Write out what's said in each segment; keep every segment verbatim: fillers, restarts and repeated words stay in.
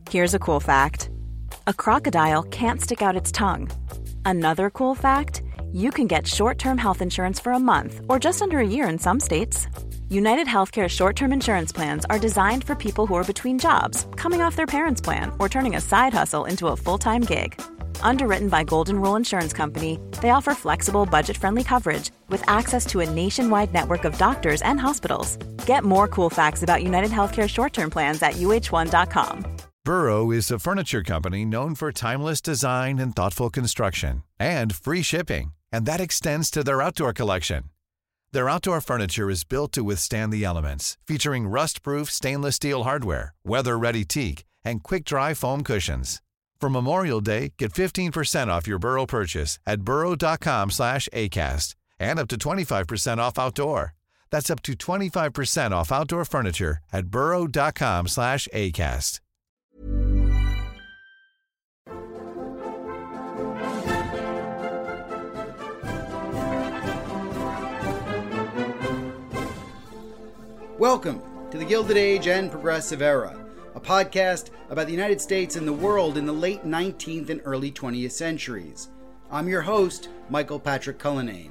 Here's a cool fact. A crocodile can't stick out its tongue. Another cool fact, you can get short-term health insurance for a month or just under a year in some states. United Healthcare short-term insurance plans are designed for people who are between jobs, coming off their parents' plan, or turning a side hustle into a full-time gig. Underwritten by Golden Rule Insurance Company, they offer flexible, budget-friendly coverage with access to a nationwide network of doctors and hospitals. Get more cool facts about United Healthcare short-term plans at U H one dot com. Burrow is a furniture company known for timeless design and thoughtful construction, and free shipping, and that extends to their outdoor collection. Their outdoor furniture is built to withstand the elements, featuring rust-proof stainless steel hardware, weather-ready teak, and quick-dry foam cushions. For Memorial Day, get fifteen percent off your Burrow purchase at burrow.com slash ACAST and up to twenty-five percent off outdoor. That's up to twenty-five percent off outdoor furniture at burrow.com slash ACAST. Welcome to the Gilded Age and Progressive Era, a podcast about the United States and the world in the late nineteenth and early twentieth centuries. I'm your host, Michael Patrick Cullinane.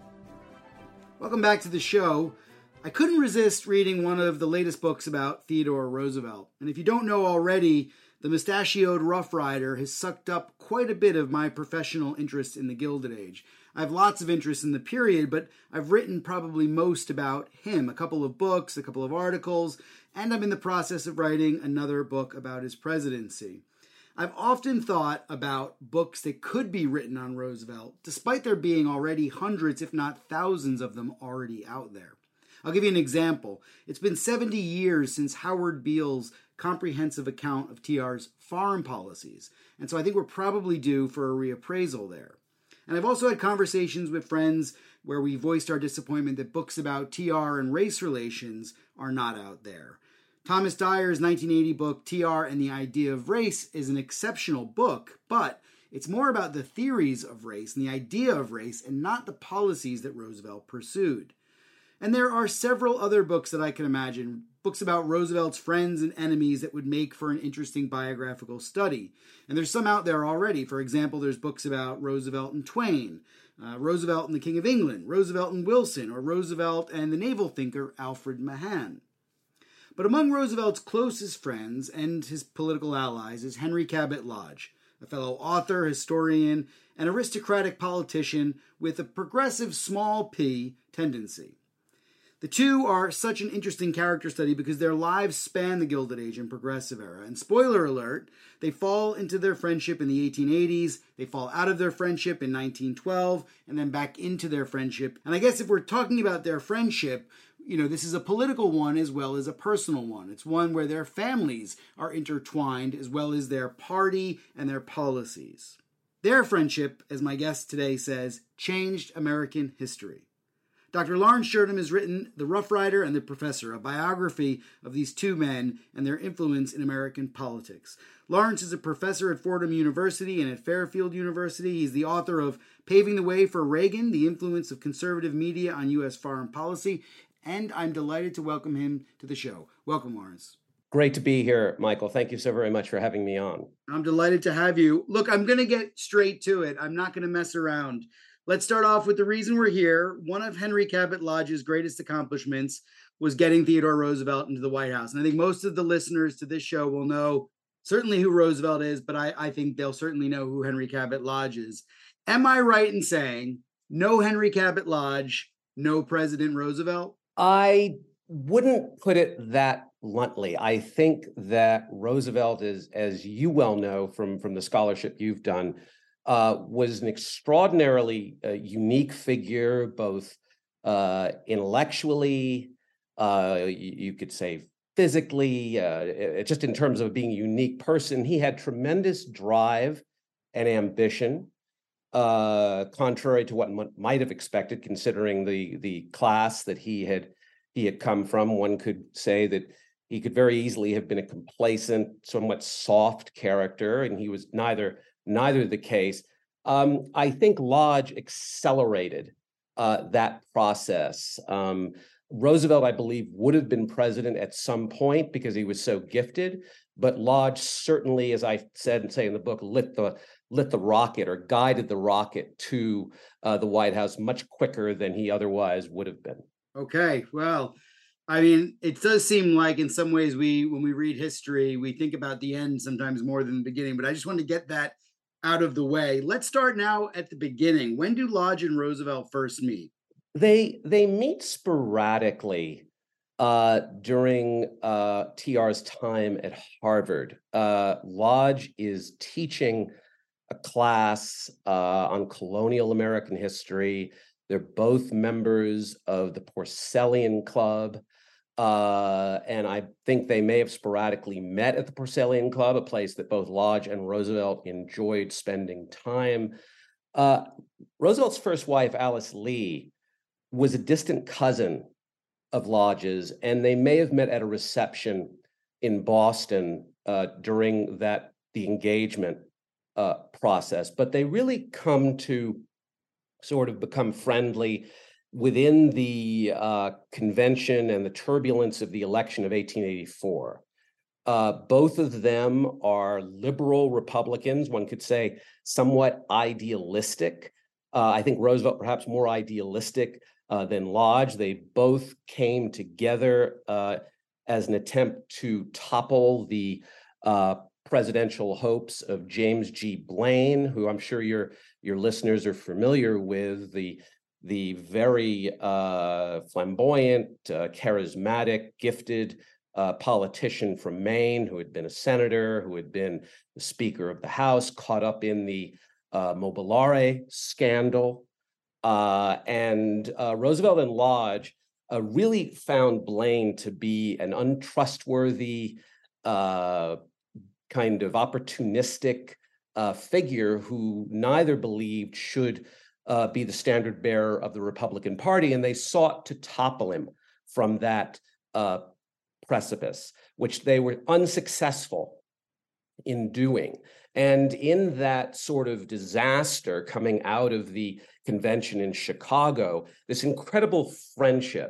Welcome back to the show. I couldn't resist reading one of the latest books about Theodore Roosevelt. And if you don't know already, the mustachioed Rough Rider has sucked up quite a bit of my professional interest in the Gilded Age. I have lots of interest in the period, but I've written probably most about him. A couple of books, a couple of articles, and I'm in the process of writing another book about his presidency. I've often thought about books that could be written on Roosevelt, despite there being already hundreds, if not thousands of them already out there. I'll give you an example. It's been seventy years since Howard Beale's comprehensive account of T R's foreign policies, and so I think we're probably due for a reappraisal there. And I've also had conversations with friends where we voiced our disappointment that books about T R and race relations are not out there. Thomas Dyer's nineteen eighty book, T R and the Idea of Race, is an exceptional book, but it's more about the theories of race and the idea of race and not the policies that Roosevelt pursued. And there are several other books that I can imagine, books about Roosevelt's friends and enemies that would make for an interesting biographical study. And there's some out there already. For example, there's books about Roosevelt and Twain, uh, Roosevelt and the King of England, Roosevelt and Wilson, or Roosevelt and the naval thinker Alfred Mahan. But among Roosevelt's closest friends and his political allies is Henry Cabot Lodge, a fellow author, historian, and aristocratic politician with a progressive small p tendency. The two are such an interesting character study because their lives span the Gilded Age and Progressive Era. And spoiler alert, they fall into their friendship in the eighteen eighties, they fall out of their friendship in nineteen twelve, and then back into their friendship. And I guess if we're talking about their friendship, you know, this is a political one as well as a personal one. It's one where their families are intertwined as well as their party and their policies. Their friendship, as my guest today says, changed American history. Doctor Lawrence Sherdam has written The Rough Rider and the Professor, a biography of these two men and their influence in American politics. Lawrence is a professor at Fordham University and at Fairfield University. He's the author of Paving the Way for Reagan, The Influence of Conservative Media on U S Foreign Policy, and I'm delighted to welcome him to the show. Welcome, Lawrence. Great to be here, Michael. Thank you so very much for having me on. I'm delighted to have you. Look, I'm going to get straight to it. I'm not going to mess around. Let's start off with the reason we're here. One of Henry Cabot Lodge's greatest accomplishments was getting Theodore Roosevelt into the White House. And I think most of the listeners to this show will know certainly who Roosevelt is, but I, I think they'll certainly know who Henry Cabot Lodge is. Am I right in saying no Henry Cabot Lodge, no President Roosevelt? I wouldn't put it that bluntly. I think that Roosevelt is, as you well know from, from the scholarship you've done, Uh, was an extraordinarily uh, unique figure, both uh, intellectually, uh, you, you could say physically, uh, just in terms of being a unique person. He had tremendous drive and ambition, uh, contrary to what m- might have expected, considering the the class that he had he had come from. One could say that he could very easily have been a complacent, somewhat soft character, and he was neither. Neither the case. Um, I think Lodge accelerated uh, that process. Um, Roosevelt, I believe, would have been president at some point because he was so gifted, but Lodge certainly, as I said and say in the book, lit the lit the rocket or guided the rocket to uh, the White House much quicker than he otherwise would have been. Okay, well, I mean, it does seem like in some ways we, when we read history, we think about the end sometimes more than the beginning, but I just want to get that out of the way. Let's start now at the beginning. When do Lodge and Roosevelt first meet? They they meet sporadically uh, during uh, T R's time at Harvard. Uh, Lodge is teaching a class uh, on colonial American history. They're both members of the Porcellian Club. Uh, and I think they may have sporadically met at the Porcellian Club, a place that both Lodge and Roosevelt enjoyed spending time. Uh, Roosevelt's first wife, Alice Lee, was a distant cousin of Lodge's, and they may have met at a reception in Boston uh, during that the engagement uh, process. But they really come to sort of become friendly within the uh, convention and the turbulence of the election of eighteen eighty-four. Uh, both of them are liberal Republicans, one could say somewhat idealistic. Uh, I think Roosevelt perhaps more idealistic uh, than Lodge. They both came together uh, as an attempt to topple the uh, presidential hopes of James G. Blaine, who I'm sure your, your listeners are familiar with, the the very uh, flamboyant, uh, charismatic, gifted uh, politician from Maine who had been a senator, who had been the Speaker of the House, caught up in the uh, Mobiliare scandal. Uh, and uh, Roosevelt and Lodge uh, really found Blaine to be an untrustworthy, uh, kind of opportunistic uh, figure who neither believed should Uh, be the standard bearer of the Republican Party, and they sought to topple him from that uh, precipice, which they were unsuccessful in doing. And in that sort of disaster coming out of the convention in Chicago, this incredible friendship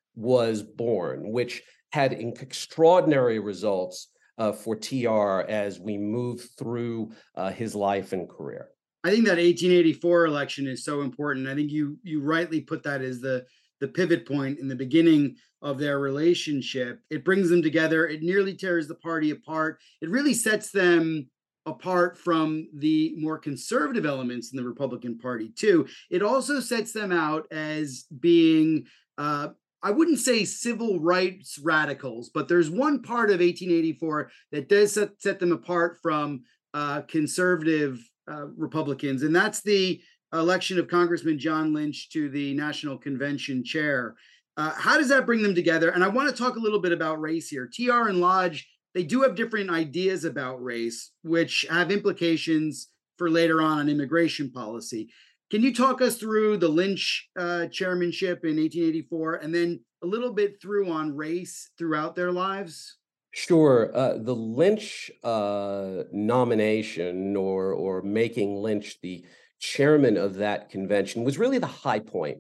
was born, which had extraordinary results uh, for T R as we move through uh, his life and career. I think that eighteen eighty-four election is so important. I think you you rightly put that as the the pivot point in the beginning of their relationship. It brings them together. It nearly tears the party apart. It really sets them apart from the more conservative elements in the Republican Party too. It also sets them out as being uh, I wouldn't say civil rights radicals, but there's one part of eighteen eighty-four that does set, set them apart from uh, conservative Uh, Republicans, and that's the election of Congressman John Lynch to the National Convention chair. Uh, how does that bring them together? And I want to talk a little bit about race here. T R and Lodge, they do have different ideas about race, which have implications for later on on immigration policy. Can you talk us through the Lynch uh, chairmanship in eighteen eighty-four, and then a little bit through on race throughout their lives? Sure. Uh, the Lynch uh, nomination or or making Lynch the chairman of that convention was really the high point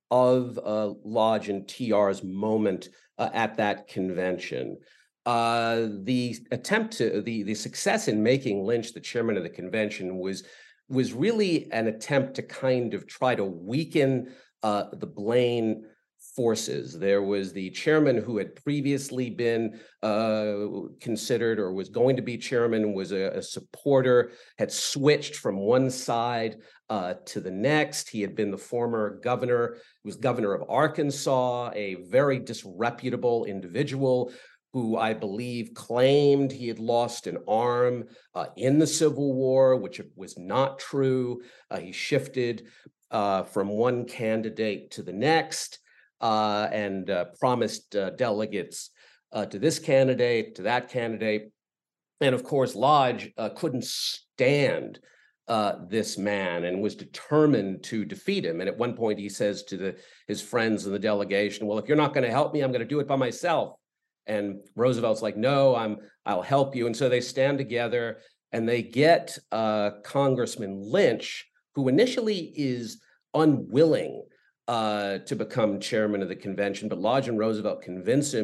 of uh, Lodge and T R's moment uh, at that convention. Uh, the attempt to the the success in making Lynch the chairman of the convention was was really an attempt to kind of try to weaken uh, the Blaine forces. There was the chairman who had previously been uh, considered or was going to be chairman, was a, a supporter, had switched from one side uh, to the next. He had been the former governor, was governor of Arkansas, a very disreputable individual who I believe claimed he had lost an arm uh, in the Civil War, which was not true. Uh, he shifted uh, from one candidate to the next. Uh, and uh, promised uh, delegates uh, to this candidate, to that candidate. And of course, Lodge uh, couldn't stand uh, this man and was determined to defeat him. And at one point he says to the, his friends in the delegation, well, if you're not going to help me, I'm going to do it by myself. And Roosevelt's like, no, I'm, I'll help you. And so they stand together and they get uh, Congressman Lynch, who initially is unwilling Uh, to become chairman of the convention, but Lodge and Roosevelt convince him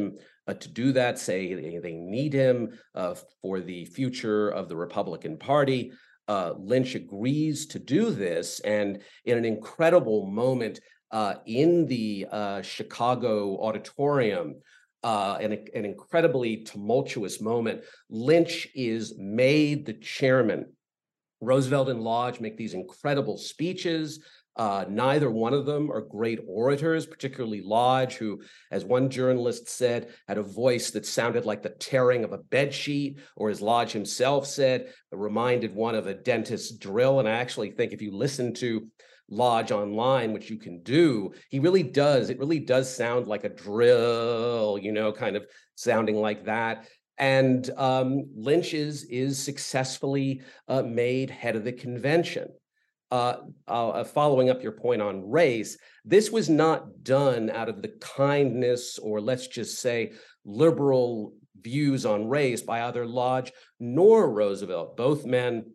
uh, to do that, say they, they need him uh, for the future of the Republican Party. Uh, Lynch agrees to do this, and in an incredible moment uh, in the uh, Chicago auditorium, uh, an, an incredibly tumultuous moment, Lynch is made the chairman. Roosevelt and Lodge make these incredible speeches. Uh, neither one of them are great orators, particularly Lodge, who, as one journalist said, had a voice that sounded like the tearing of a bedsheet, or as Lodge himself said, it reminded one of a dentist's drill. And I actually think if you listen to Lodge online, which you can do, he really does, it really does sound like a drill, you know, kind of sounding like that. And um, Lynch is, is successfully uh, made head of the convention. Uh, uh, following up your point on race, this was not done out of the kindness, or let's just say liberal views on race, by either Lodge nor Roosevelt. Both men,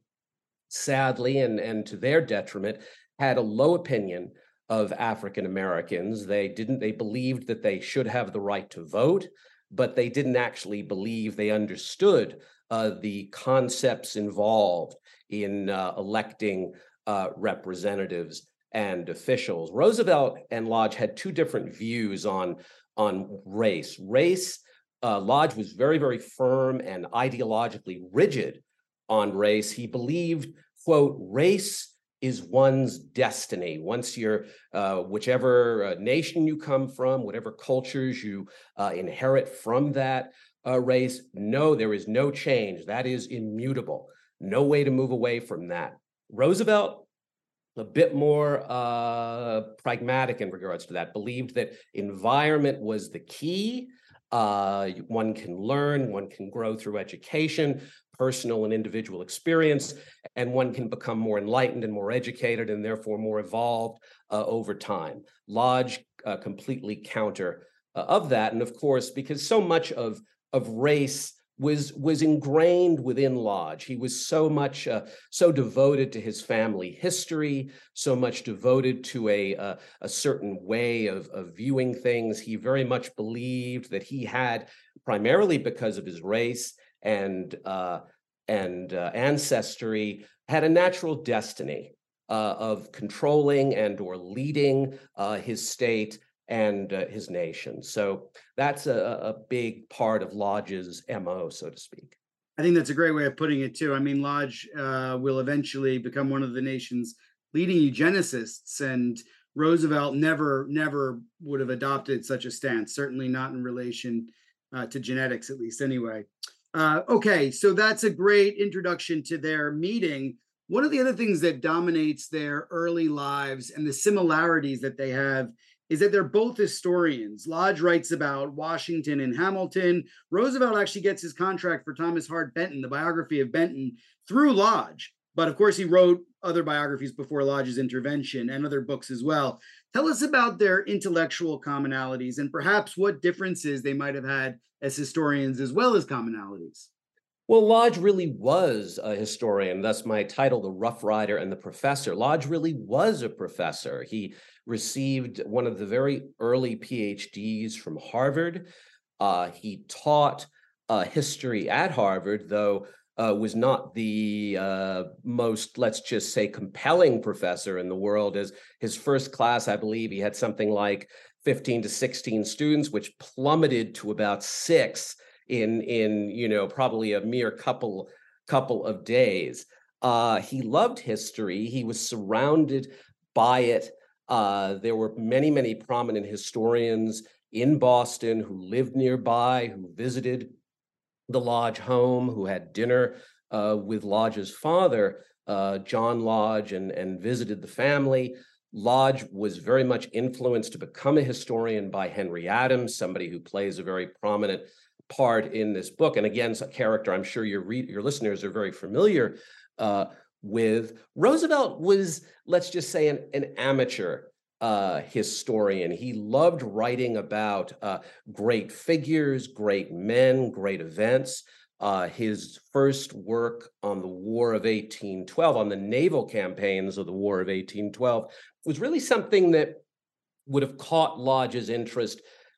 sadly, and, and to their detriment, had a low opinion of African Americans. They didn't, they believed that they should have the right to vote, but they didn't actually believe they understood uh, the concepts involved in uh, electing uh, representatives and officials. Roosevelt and Lodge had two different views on, on race. Race, uh, Lodge was very, very firm and ideologically rigid on race. He believed, quote, race is one's destiny. Once you're, uh, whichever uh, nation you come from, whatever cultures you uh, inherit from that uh, race, no, there is no change. That is immutable. No way to move away from that. Roosevelt, a bit more uh, pragmatic in regards to that, believed that environment was the key. Uh, one can learn, one can grow through education, personal and individual experience, and one can become more enlightened and more educated and therefore more evolved uh, over time. Lodge uh, completely counter uh, of that. And of course, because so much of, of race was, was ingrained within Lodge. He was so much, uh, so devoted to his family history, so much devoted to a, uh, a certain way of, of viewing things. He very much believed that he had, primarily because of his race and uh, and uh, ancestry, had a natural destiny uh, of controlling and or leading uh, his state and uh, his nation. So that's a, a big part of Lodge's M O, so to speak. I think that's a great way of putting it too. I mean, Lodge uh, will eventually become one of the nation's leading eugenicists, and Roosevelt never, never would have adopted such a stance, certainly not in relation uh, to genetics, at least anyway. Uh, okay, so that's a great introduction to their meeting. One of the other things that dominates their early lives and the similarities that they have is that they're both historians. Lodge writes about Washington and Hamilton. Roosevelt actually gets his contract for Thomas Hart Benton, the biography of Benton, through Lodge. But of course, he wrote other biographies before Lodge's intervention and other books as well. Tell us about their intellectual commonalities and perhaps what differences they might have had as historians as well as commonalities. Well, Lodge really was a historian, thus my title, The Rough Rider and the Professor. Lodge really was a professor. He received one of the very early P H Ds from Harvard. Uh, he taught uh, history at Harvard, though uh, was not the uh, most, let's just say, compelling professor in the world. As his first class, I believe he had something like fifteen to sixteen students, which plummeted to about six in, in you know, probably a mere couple, couple of days. Uh, he loved history. He was surrounded by it. Uh, there were many, many prominent historians in Boston who lived nearby, who visited the Lodge home, who had dinner uh, with Lodge's father, uh, John Lodge, and, and visited the family. Lodge was very much influenced to become a historian by Henry Adams, somebody who plays a very prominent part in this book. And again, a character I'm sure your, re- your listeners are very familiar uh, with. Roosevelt was, let's just say, an, an amateur uh, historian. He loved writing about uh, great figures, great men, great events. Uh, his first work on the War of eighteen twelve, on the naval campaigns of the War of eighteen twelve, was really something that would have caught Lodge's interest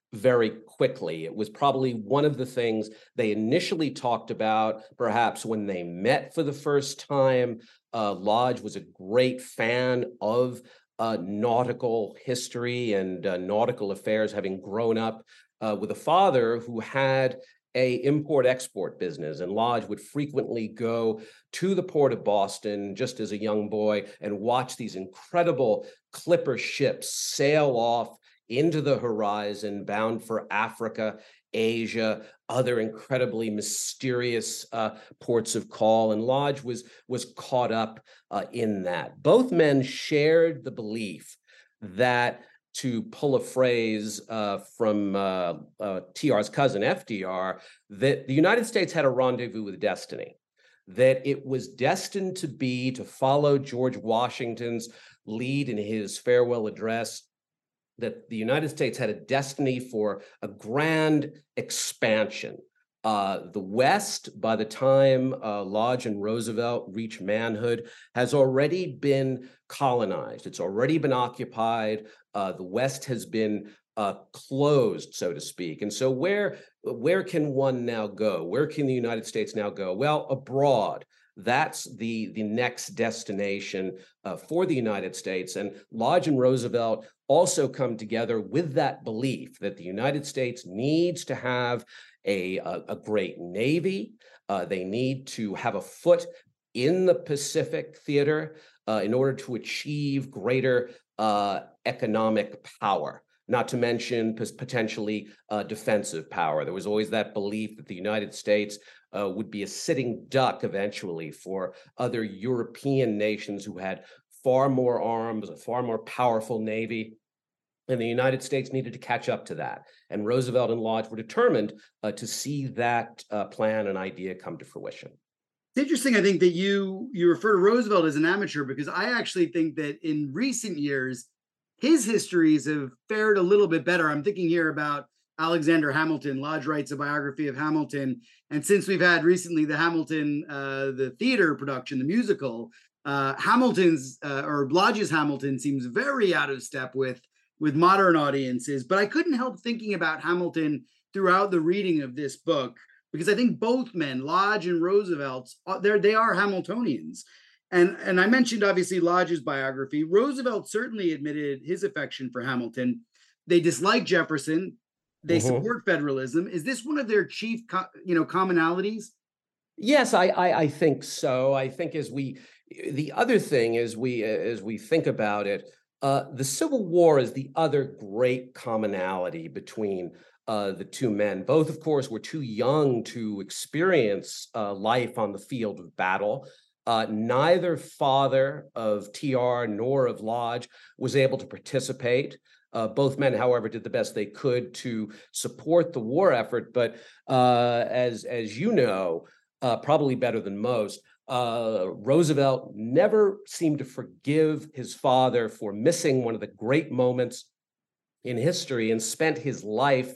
very quickly. It was probably one of the things they initially talked about, perhaps when they met for the first time. Uh, Lodge was a great fan of uh, nautical history and uh, nautical affairs, having grown up uh, with a father who had a import-export business, and Lodge would frequently go to the port of Boston just as a young boy and watch these incredible clipper ships sail off into the horizon, bound for Africa, Asia, other incredibly mysterious uh, ports of call, and Lodge was was caught up uh, in that. Both men shared the belief that, to pull a phrase uh, from uh, uh, T R's cousin, F D R, that the United States had a rendezvous with destiny, that it was destined to be, to follow George Washington's lead in his farewell address, that the United States had a destiny for a grand expansion. Uh, the West, by the time uh, Lodge and Roosevelt reach manhood, has already been colonized. It's already been occupied. Uh, the West has been uh, closed, so to speak. And so where, where can one now go? Where can the United States now go? Well, abroad. That's the, the next destination uh, for the United States. And Lodge and Roosevelt also come together with that belief that the United States needs to have a, a, a great Navy. Uh, they need to have a foot in the Pacific theater uh, in order to achieve greater uh, economic power, not to mention potentially uh, defensive power. There was always that belief that the United States uh, would be a sitting duck eventually for other European nations who had far more arms, a far more powerful Navy. And the United States needed to catch up to that. And Roosevelt and Lodge were determined uh, to see that uh, plan and idea come to fruition. It's interesting, I think, that you you refer to Roosevelt as an amateur, because I actually think that in recent years, his histories have fared a little bit better. I'm thinking here about Alexander Hamilton. Lodge writes a biography of Hamilton. And since we've had recently the Hamilton, uh, the theater production, the musical, uh, Hamilton's, uh, or Lodge's Hamilton seems very out of step with, with modern audiences. But I couldn't help thinking about Hamilton throughout the reading of this book, because I think both men, Lodge and Roosevelt, they're, they are Hamiltonians. And, and I mentioned, obviously, Lodge's biography. Roosevelt certainly admitted his affection for Hamilton. They dislike Jefferson. They mm-hmm. support federalism. Is this one of their chief, co- you know, commonalities? Yes, I, I I think so. I think as we, the other thing is we as we think about it, uh, the Civil War is the other great commonality between uh, the two men. Both, of course, were too young to experience uh, life on the field of battle. Uh, neither father of T R nor of Lodge was able to participate. Uh, both men, however, did the best they could to support the war effort. But uh, as, as you know, uh, probably better than most, uh, Roosevelt never seemed to forgive his father for missing one of the great moments in history, and spent his life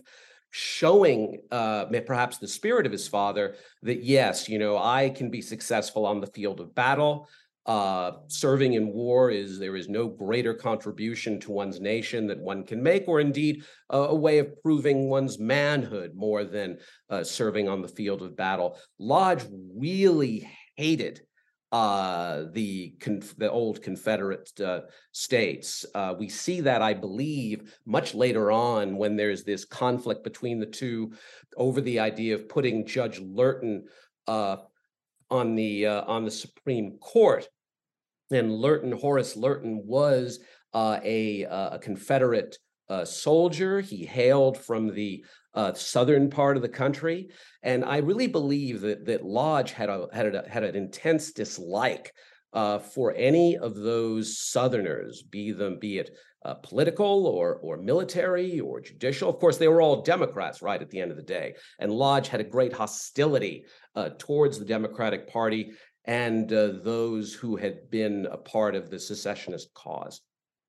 showing uh, perhaps the spirit of his father that, yes, you know, I can be successful on the field of battle. Uh, serving in war is, there is no greater contribution to one's nation that one can make, or indeed uh, a way of proving one's manhood more than uh, serving on the field of battle. Lodge really hated uh, the conf- the old Confederate uh, states. Uh, we see that, I believe, much later on when there's this conflict between the two over the idea of putting Judge Lurton uh, on the uh, on the Supreme Court. And Lurton, Horace Lurton, was uh, a, uh, a Confederate uh, soldier. He hailed from the uh, southern part of the country, and I really believe that that Lodge had a had a, had an intense dislike uh, for any of those Southerners, be them be it uh, political or or military or judicial. Of course, they were all Democrats, right, at the end of the day. And Lodge had a great hostility uh, towards the Democratic Party and uh, those who had been a part of the secessionist cause.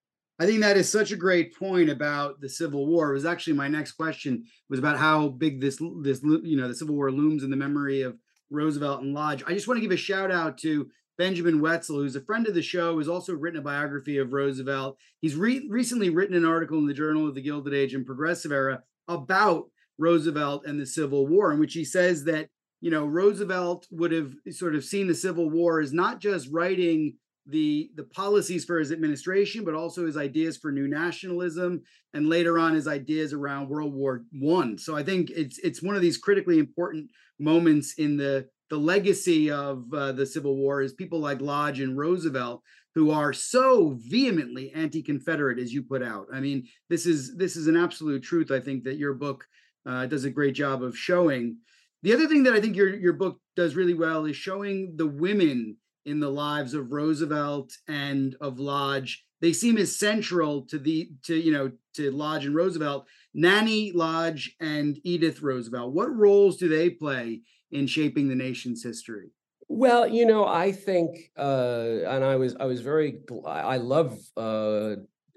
I think that is such a great point about the Civil War. It was actually my next question was about how big this, this, you know, the Civil War looms in the memory of Roosevelt and Lodge. I just want to give a shout out to Benjamin Wetzel, who's a friend of the show, who's also written a biography of Roosevelt. He's re- recently written an article in the Journal of the Gilded Age and Progressive Era about Roosevelt and the Civil War, in which he says that, you know, Roosevelt would have sort of seen the Civil War as not just writing the the policies for his administration, but also his ideas for new nationalism, and later on his ideas around World War One. So I think it's it's one of these critically important moments in the the legacy of uh, the Civil War, is people like Lodge and Roosevelt who are so vehemently anti-Confederate, as you put out. I mean, this is this is an absolute truth. I think that your book uh, does a great job of showing. The other thing that I think your your book does really well is showing the women in the lives of Roosevelt and of Lodge. They seem as central to the to you know to Lodge and Roosevelt. Nanny Lodge and Edith Roosevelt, what roles do they play in shaping the nation's history? Well, you know, I think, uh, and I was I was very I love uh,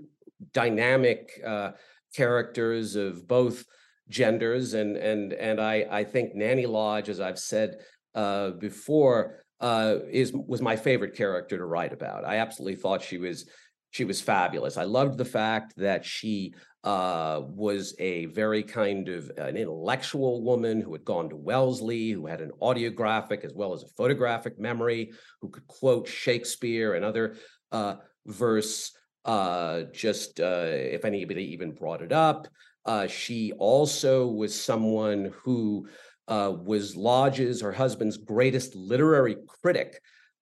dynamic uh, characters of both genders, and and and I I think Nanny Lodge, as I've said uh, before, uh, is was my favorite character to write about. I absolutely thought she was she was fabulous. I loved the fact that she uh, was a very kind of an intellectual woman who had gone to Wellesley, who had an audiographic as well as a photographic memory, who could quote Shakespeare and other uh, verse uh, just uh, if anybody even brought it up. Uh, she also was someone who uh, was Lodge's, her husband's greatest literary critic.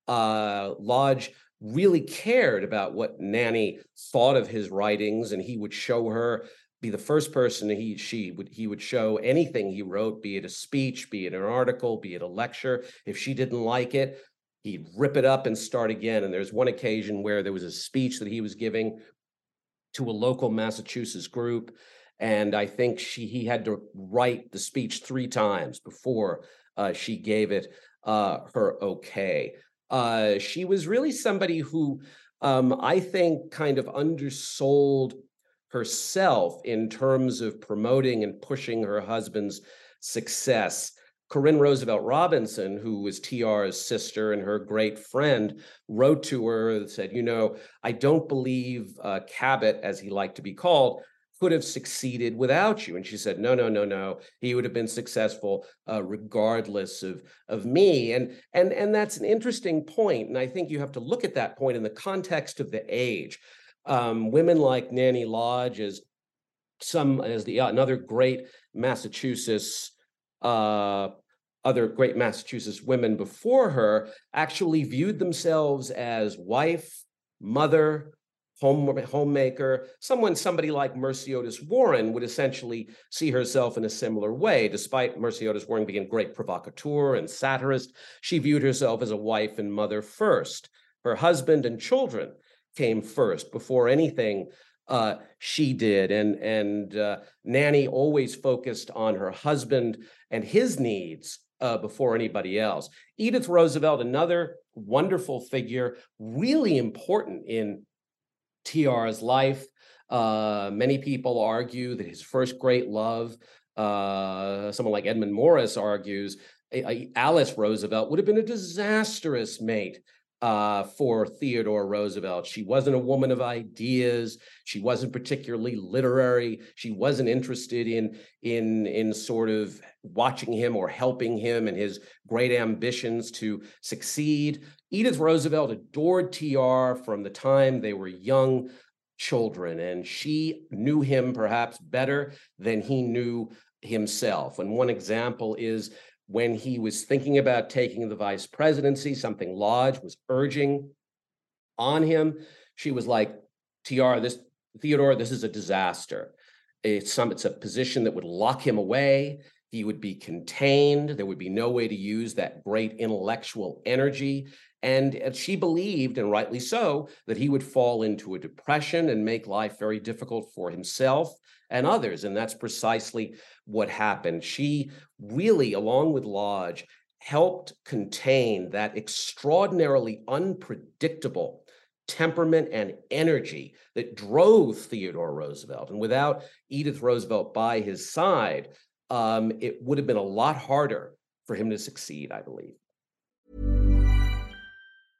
Uh, Lodge really cared about what Nanny thought of his writings, and he would show her, be the first person he she would he would show anything he wrote, be it a speech, be it an article, be it a lecture. If she didn't like it, he'd rip it up and start again. And there's one occasion where there was a speech that he was giving to a local Massachusetts group, and I think she he had to write the speech three times before uh, she gave it uh, her okay. Uh, she was really somebody who um, I think kind of undersold herself in terms of promoting and pushing her husband's success. Corinne Roosevelt Robinson, who was T R's sister and her great friend, wrote to her and said, you know, I don't believe uh, Cabot, as he liked to be called, could have succeeded without you. And she said, no, no, no, no. He would have been successful uh, regardless of, of me. And, and, and that's an interesting point. And I think you have to look at that point in the context of the age. Um, women like Nanny Lodge, as some as the uh, another great Massachusetts, uh, other great Massachusetts women before her, actually viewed themselves as wife, mother, home homemaker. Someone, somebody like Mercy Otis Warren would essentially see herself in a similar way. Despite Mercy Otis Warren being a great provocateur and satirist, she viewed herself as a wife and mother first. Her husband and children came first before anything uh, she did. And, and uh, Nanny always focused on her husband and his needs uh, before anybody else. Edith Roosevelt, another wonderful figure, really important in T R's life. Uh, many people argue that his first great love, uh, someone like Edmund Morris argues, a, a Alice Roosevelt would have been a disastrous mate uh, for Theodore Roosevelt. She wasn't a woman of ideas. She wasn't particularly literary. She wasn't interested in, in, in sort of watching him or helping him in his great ambitions to succeed. Edith Roosevelt adored T R from the time they were young children, and she knew him perhaps better than he knew himself. And one example is when he was thinking about taking the vice presidency, something Lodge was urging on him. She was like, T R, this Theodore, this is a disaster. It's some, it's a position that would lock him away. He would be contained. There would be no way to use that great intellectual energy. And she believed, and rightly so, that he would fall into a depression and make life very difficult for himself and others. And that's precisely what happened. She really, along with Lodge, helped contain that extraordinarily unpredictable temperament and energy that drove Theodore Roosevelt. And without Edith Roosevelt by his side, um, it would have been a lot harder for him to succeed, I believe.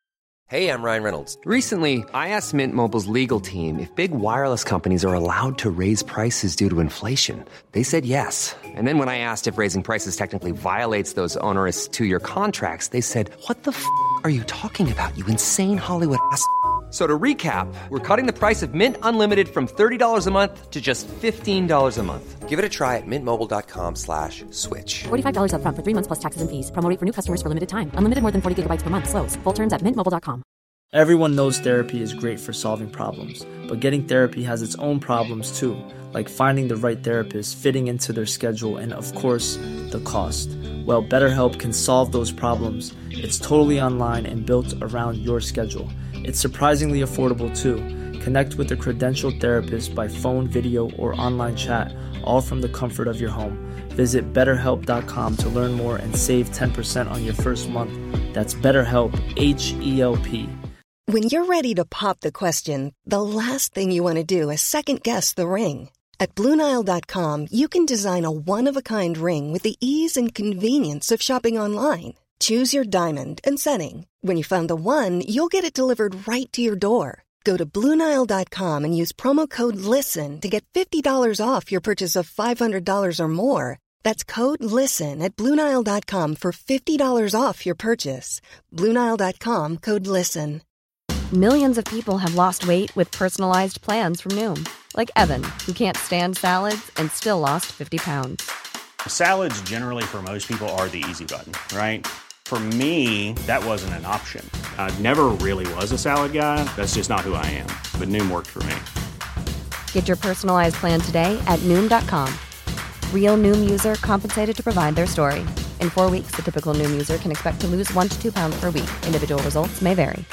Hey, I'm Ryan Reynolds. Recently, I asked Mint Mobile's legal team if big wireless companies are allowed to raise prices due to inflation. They said yes. And then when I asked if raising prices technically violates those onerous two-year contracts, they said, what the f*** are you talking about, you insane Hollywood ass f- So to recap, we're cutting the price of Mint Unlimited from thirty dollars a month to just fifteen dollars a month. Give it a try at mintmobile.com slash switch. forty-five dollars up front for three months plus taxes and fees. Promo rate for new customers for limited time. Unlimited more than forty gigabytes per month. Slows full terms at mint mobile dot com. Everyone knows therapy is great for solving problems, but getting therapy has its own problems too, like finding the right therapist, fitting into their schedule, and of course, the cost. Well, BetterHelp can solve those problems. It's totally online and built around your schedule. It's surprisingly affordable too. Connect with a credentialed therapist by phone, video, or online chat, all from the comfort of your home. Visit better help dot com to learn more and save ten percent on your first month. That's BetterHelp, H E L P. When you're ready to pop the question, the last thing you want to do is second-guess the ring. At Blue Nile dot com, you can design a one-of-a-kind ring with the ease and convenience of shopping online. Choose your diamond and setting. When you find the one, you'll get it delivered right to your door. Go to Blue Nile dot com and use promo code LISTEN to get fifty dollars off your purchase of five hundred dollars or more. That's code LISTEN at Blue Nile dot com for fifty dollars off your purchase. Blue Nile dot com, code LISTEN. Millions of people have lost weight with personalized plans from Noom. Like Evan, who can't stand salads and still lost fifty pounds. Salads generally for most people are the easy button, right? For me, that wasn't an option. I never really was a salad guy. That's just not who I am. But Noom worked for me. Get your personalized plan today at Noom dot com. Real Noom user compensated to provide their story. In four weeks, the typical Noom user can expect to lose one to two pounds per week. Individual results may vary.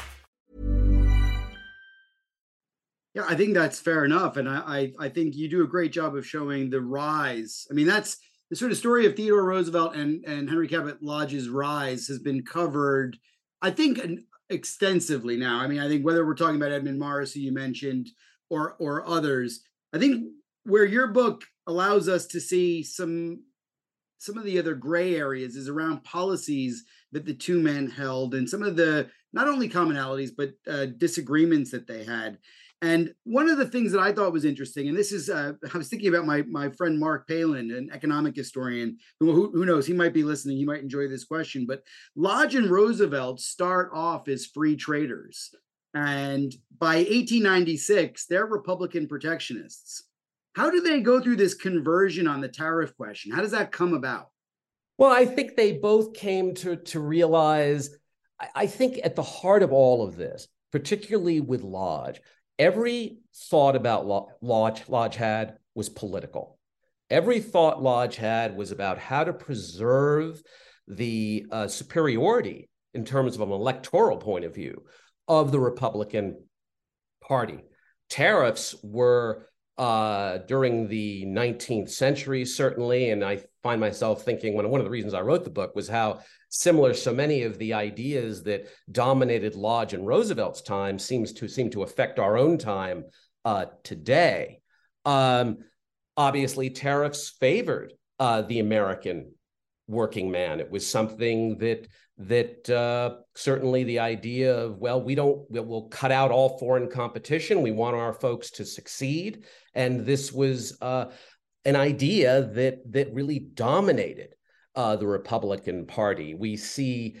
Yeah, I think that's fair enough. And I, I, I think you do a great job of showing the rise. I mean, that's the sort of story of Theodore Roosevelt and, and Henry Cabot Lodge's rise has been covered, I think, extensively now. I mean, I think whether we're talking about Edmund Morris, who you mentioned, or or others, I think where your book allows us to see some some of the other gray areas is around policies that the two men held and some of the not only commonalities, but uh, disagreements that they had. And one of the things that I thought was interesting, and this is, uh, I was thinking about my my friend Mark Palin, an economic historian, who, who, who knows, he might be listening, he might enjoy this question, but Lodge and Roosevelt start off as free traders. And by eighteen ninety-six, they're Republican protectionists. How do they go through this conversion on the tariff question? How does that come about? Well, I think they both came to, to realize, I think at the heart of all of this, particularly with Lodge, every thought about Lodge, Lodge had was political. Every thought Lodge had was about how to preserve the uh, superiority in terms of an electoral point of view of the Republican Party. Tariffs were uh, during the nineteenth century, certainly, and I find myself thinking, when one of the reasons I wrote the book was how similar so many of the ideas that dominated Lodge and Roosevelt's time seems to seem to affect our own time uh, today. Um, obviously, tariffs favored uh, the American working man. It was something that that uh, certainly the idea of, well, we don't, we'll cut out all foreign competition. We want our folks to succeed. And this was uh, an idea that that really dominated uh, the Republican Party. We see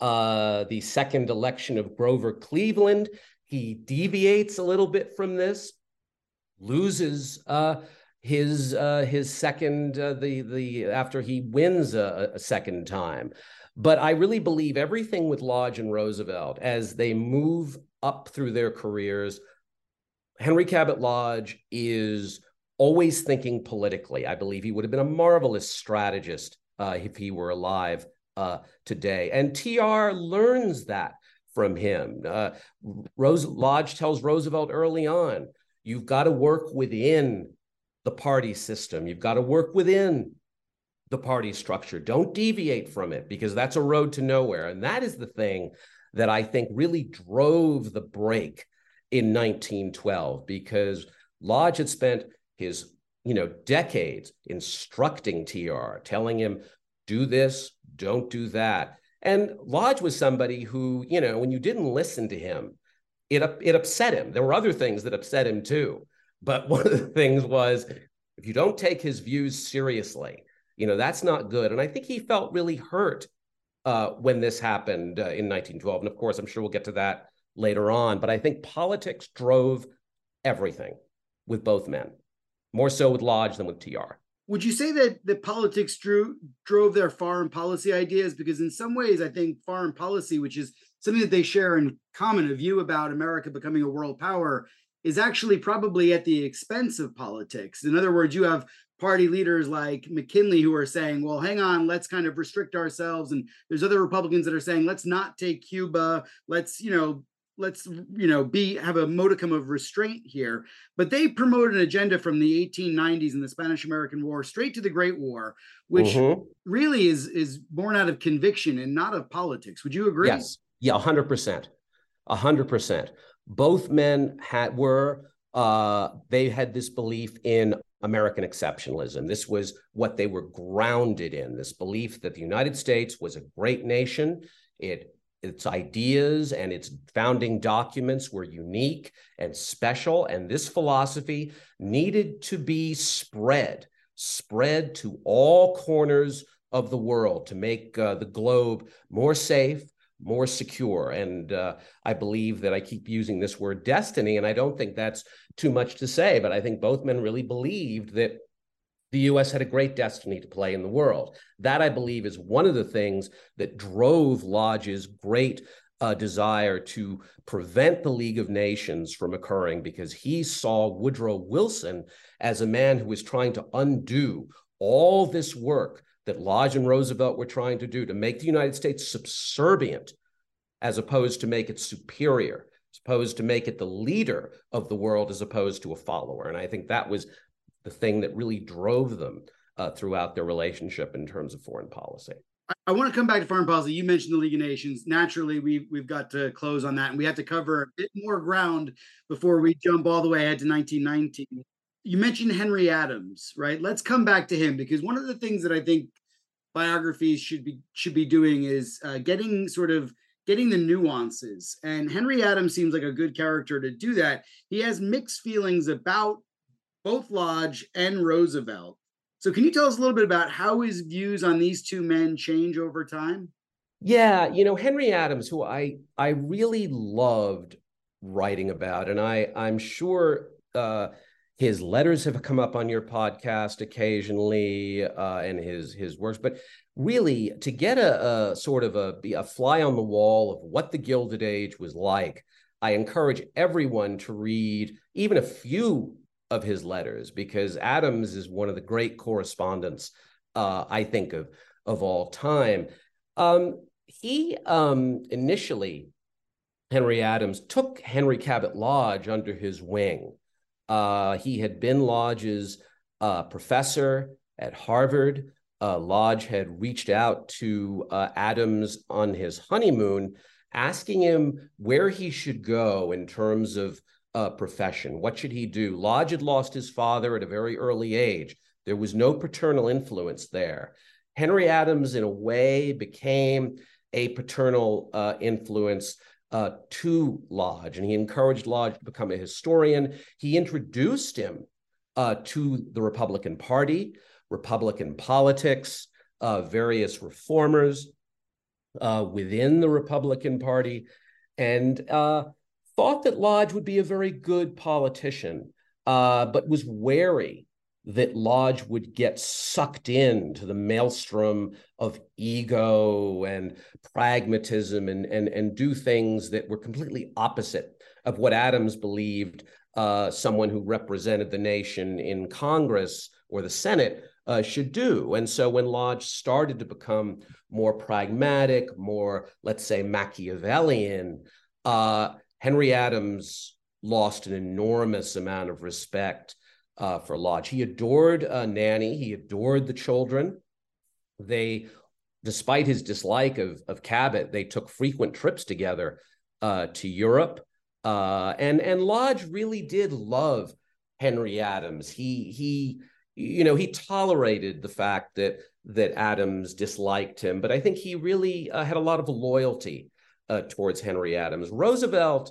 uh, the second election of Grover Cleveland. He deviates a little bit from this, loses uh, his uh, his second uh, the the after he wins a, a second time. But I really believe everything with Lodge and Roosevelt as they move up through their careers, Henry Cabot Lodge is always thinking politically. I believe he would have been a marvelous strategist uh, if he were alive uh, today. And T R learns that from him. Uh, Rose, Lodge tells Roosevelt early on, you've got to work within the party system. You've got to work within the party structure. Don't deviate from it, because that's a road to nowhere. And that is the thing that I think really drove the break in nineteen twelve, because Lodge had spent his, you know, decades instructing T R, telling him, do this, don't do that. And Lodge was somebody who, you know, when you didn't listen to him, it, it upset him. There were other things that upset him too. But one of the things was, if you don't take his views seriously, you know, that's not good. And I think he felt really hurt uh, when this happened uh, in nineteen twelve. And of course, I'm sure we'll get to that later on. But I think politics drove everything with both men, more so with Lodge than with T R. Would you say that the politics drew, drove their foreign policy ideas? Because in some ways, I think foreign policy, which is something that they share in common, a view about America becoming a world power, is actually probably at the expense of politics. In other words, you have party leaders like McKinley who are saying, well, hang on, let's kind of restrict ourselves. And there's other Republicans that are saying, let's not take Cuba. Let's, you know, let's, you know, be have a modicum of restraint here. But they promote an agenda from the eighteen nineties and the Spanish-American War straight to the Great War, which mm-hmm. really is, is born out of conviction and not of politics. Would you agree? Yes. Yeah, one hundred percent. one hundred percent. Both men had were, uh, they had this belief in American exceptionalism. This was what they were grounded in, this belief that the United States was a great nation. It Its ideas and its founding documents were unique and special, and this philosophy needed to be spread, spread to all corners of the world to make uh, the globe more safe, more secure. And uh, I believe that I keep using this word destiny, and I don't think that's too much to say, but I think both men really believed that the U S had a great destiny to play in the world. That, I believe, is one of the things that drove Lodge's great uh, desire to prevent the League of Nations from occurring, because he saw Woodrow Wilson as a man who was trying to undo all this work that Lodge and Roosevelt were trying to do to make the United States subservient, as opposed to make it superior, as opposed to make it the leader of the world, as opposed to a follower. And I think that was the thing that really drove them uh, throughout their relationship in terms of foreign policy. I, I want to come back to foreign policy. You mentioned the League of Nations. Naturally, we've, we've got to close on that, and we have to cover a bit more ground before we jump all the way ahead to nineteen nineteen. You mentioned Henry Adams, right? Let's come back to him, because one of the things that I think biographies should be should be doing is uh, getting sort of getting the nuances. And Henry Adams seems like a good character to do that. He has mixed feelings about both Lodge and Roosevelt. So can you tell us a little bit about how his views on these two men change over time? Yeah, you know, Henry Adams, who I I really loved writing about, and I, I'm sure uh, his letters have come up on your podcast occasionally, uh, and his his works, but really to get a, a sort of a, a fly on the wall of what the Gilded Age was like, I encourage everyone to read even a few of his letters, because Adams is one of the great correspondents, uh, I think, of, of all time. Um, he um, initially, Henry Adams, took Henry Cabot Lodge under his wing. Uh, he had been Lodge's uh, professor at Harvard. Uh, Lodge had reached out to uh, Adams on his honeymoon, asking him where he should go in terms of Uh, profession. What should he do? Lodge had lost his father at a very early age. There was no paternal influence there. Henry Adams, in a way, became a paternal uh, influence uh, to Lodge, and he encouraged Lodge to become a historian. He introduced him uh, to the Republican Party, Republican politics, uh, various reformers uh, within the Republican Party, and uh, thought that Lodge would be a very good politician, uh, but was wary that Lodge would get sucked into the maelstrom of ego and pragmatism and, and, and do things that were completely opposite of what Adams believed uh, someone who represented the nation in Congress or the Senate uh, should do. And so when Lodge started to become more pragmatic, more, let's say, Machiavellian, uh, Henry Adams lost an enormous amount of respect uh, for Lodge. He adored uh, Nanny. He adored the children. They, despite his dislike of, of Cabot, they took frequent trips together uh, to Europe. Uh, and, and Lodge really did love Henry Adams. He, he you know, he tolerated the fact that that Adams disliked him, but I think he really uh, had a lot of loyalty uh, towards Henry Adams. Roosevelt,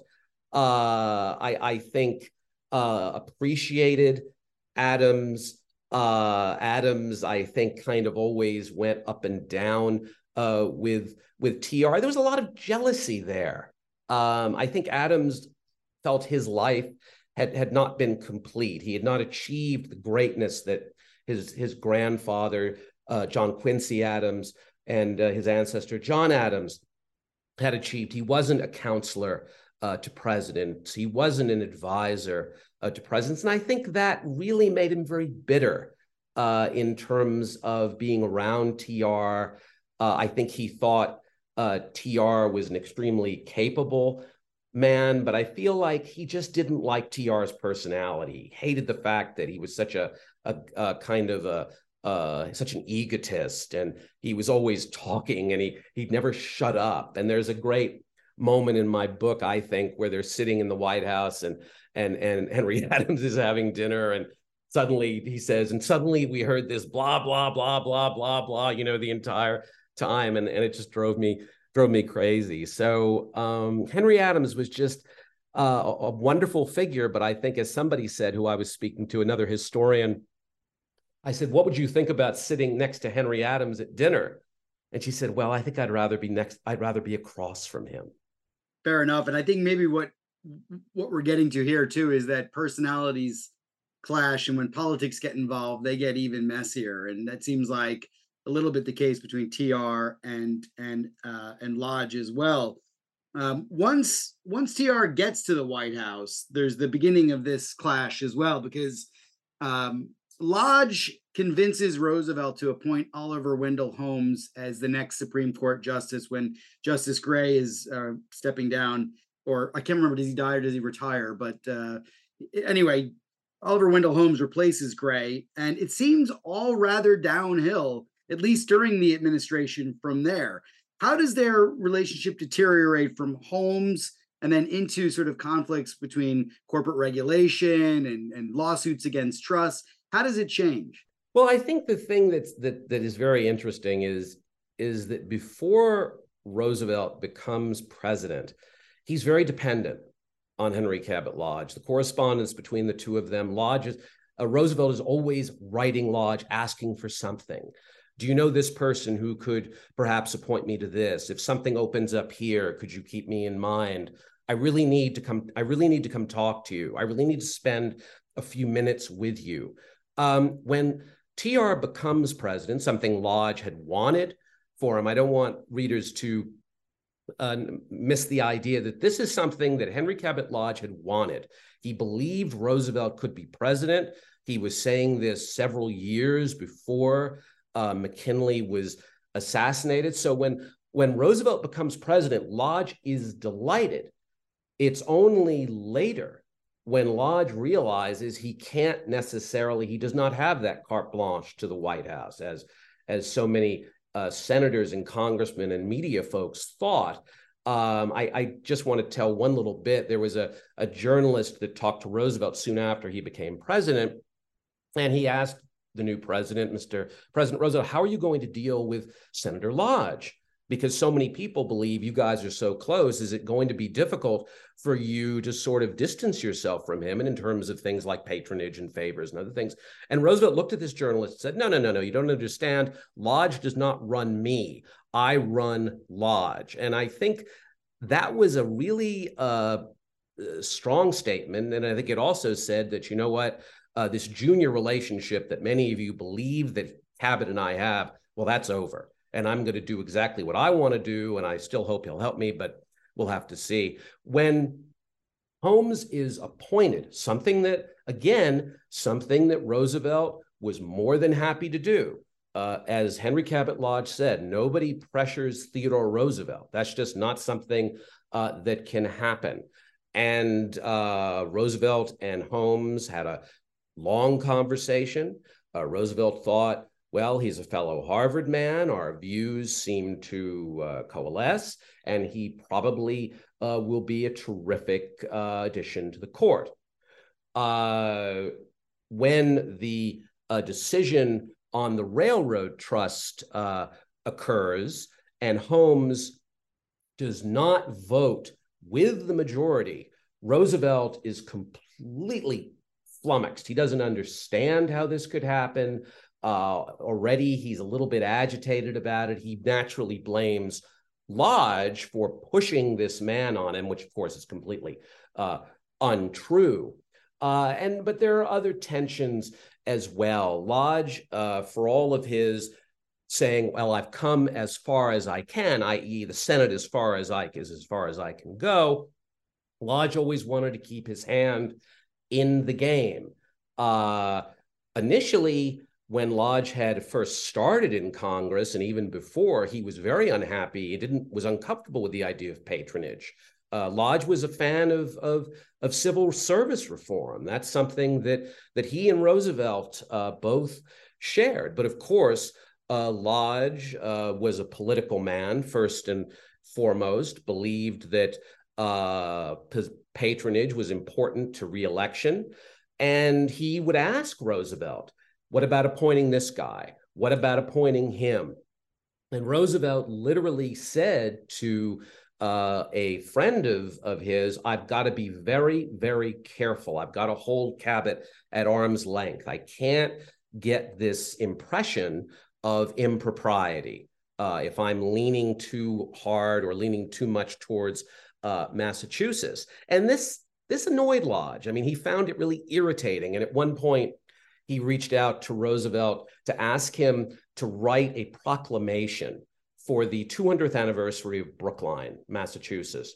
uh, I, I think, uh, appreciated Adams. Uh, Adams, I think, kind of always went up and down uh, with with T R. There was a lot of jealousy there. Um, I think Adams felt his life had had not been complete. He had not achieved the greatness that his his grandfather, uh, John Quincy Adams, and uh, his ancestor, John Adams, had achieved. He wasn't a counselor uh, to presidents. He wasn't an advisor uh, to presidents. And I think that really made him very bitter uh, in terms of being around T R. Uh, I think he thought uh, T R was an extremely capable man, but I feel like he just didn't like T R's personality. He hated the fact that he was such a, a, a kind of a uh, such an egotist, and he was always talking, and he he'd never shut up. And there's a great moment in my book, I think, where they're sitting in the White House, and and and Henry Adams is having dinner, and suddenly he says, and suddenly we heard this blah blah blah blah blah blah, you know, the entire time, and and it just drove me. drove me crazy. So um, Henry Adams was just uh, a, a wonderful figure. But I think, as somebody said, who I was speaking to, another historian, I said, what would you think about sitting next to Henry Adams at dinner? And she said, well, I think I'd rather be next. I'd rather be across from him. Fair enough. And I think maybe what what we're getting to here, too, is that personalities clash. And when politics get involved, they get even messier. And that seems like a little bit the case between T R and and uh, and Lodge as well. Um, once once T R gets to the White House, there's the beginning of this clash as well, because um, Lodge convinces Roosevelt to appoint Oliver Wendell Holmes as the next Supreme Court justice when Justice Gray is uh, stepping down, or I can't remember, does he die or does he retire? But uh, anyway, Oliver Wendell Holmes replaces Gray, and it seems all rather downhill, at least during the administration from there. How does their relationship deteriorate from Holmes and then into sort of conflicts between corporate regulation and, and lawsuits against trusts? How does it change? Well, I think the thing that's that that is very interesting is, is that before Roosevelt becomes president, he's very dependent on Henry Cabot Lodge. The correspondence between the two of them, Lodge is, uh, Roosevelt is always writing Lodge, asking for something. Do you know this person who could perhaps appoint me to this? If something opens up here, could you keep me in mind? I really need to come. I really need to come talk to you. I really need to spend a few minutes with you. Um, when T R becomes president, something Lodge had wanted for him. I don't want readers to uh, miss the idea that this is something that Henry Cabot Lodge had wanted. He believed Roosevelt could be president. He was saying this several years before Uh, McKinley was assassinated. So when, when Roosevelt becomes president, Lodge is delighted. It's only later when Lodge realizes he can't necessarily, he does not have that carte blanche to the White House, as, as so many uh, senators and congressmen and media folks thought. Um, I, I just want to tell one little bit. There was a, a journalist that talked to Roosevelt soon after he became president, and he asked the new president, Mister President Roosevelt, how are you going to deal with Senator Lodge? Because so many people believe you guys are so close. Is it going to be difficult for you to sort of distance yourself from him, and in terms of things like patronage and favors and other things? And Roosevelt looked at this journalist and said, no, no, no, no, you don't understand. Lodge does not run me. I run Lodge. And I think that was a really uh, strong statement. And I think it also said that, you know what, Uh, this junior relationship that many of you believe that Cabot and I have, well, that's over. And I'm going to do exactly what I want to do. And I still hope he'll help me, but we'll have to see. When Holmes is appointed, something that, again, something that Roosevelt was more than happy to do. Uh, as Henry Cabot Lodge said, nobody pressures Theodore Roosevelt. That's just not something uh, that can happen. And uh, Roosevelt and Holmes had a long conversation. Uh, Roosevelt thought, well, he's a fellow Harvard man. Our views seem to uh, coalesce, and he probably uh, will be a terrific uh, addition to the court. Uh, when the a decision on the railroad trust uh, occurs and Holmes does not vote with the majority, Roosevelt is completely flummoxed. He doesn't understand how this could happen. Uh, already, he's a little bit agitated about it. He naturally blames Lodge for pushing this man on him, which, of course, is completely uh, untrue. Uh, and but there are other tensions as well. Lodge, uh, for all of his saying, well, I've come as far as I can, that is the Senate as far as I is as far as I can go, Lodge always wanted to keep his hand in the game. Uh, initially, when Lodge had first started in Congress, and even before, he was very unhappy. He didn't was uncomfortable with the idea of patronage. Uh, Lodge was a fan of, of, of civil service reform. That's something that, that he and Roosevelt uh, both shared. But of course, uh, Lodge uh, was a political man, first and foremost, believed that uh, patronage was important to re-election. And he would ask Roosevelt, what about appointing this guy? What about appointing him? And Roosevelt literally said to uh, a friend of, of his, I've got to be very, very careful. I've got to hold Cabot at arm's length. I can't get this impression of impropriety uh, if I'm leaning too hard or leaning too much towards uh, Massachusetts. And this, this annoyed Lodge. I mean, he found it really irritating. And at one point, he reached out to Roosevelt to ask him to write a proclamation for the two hundredth anniversary of Brookline, Massachusetts.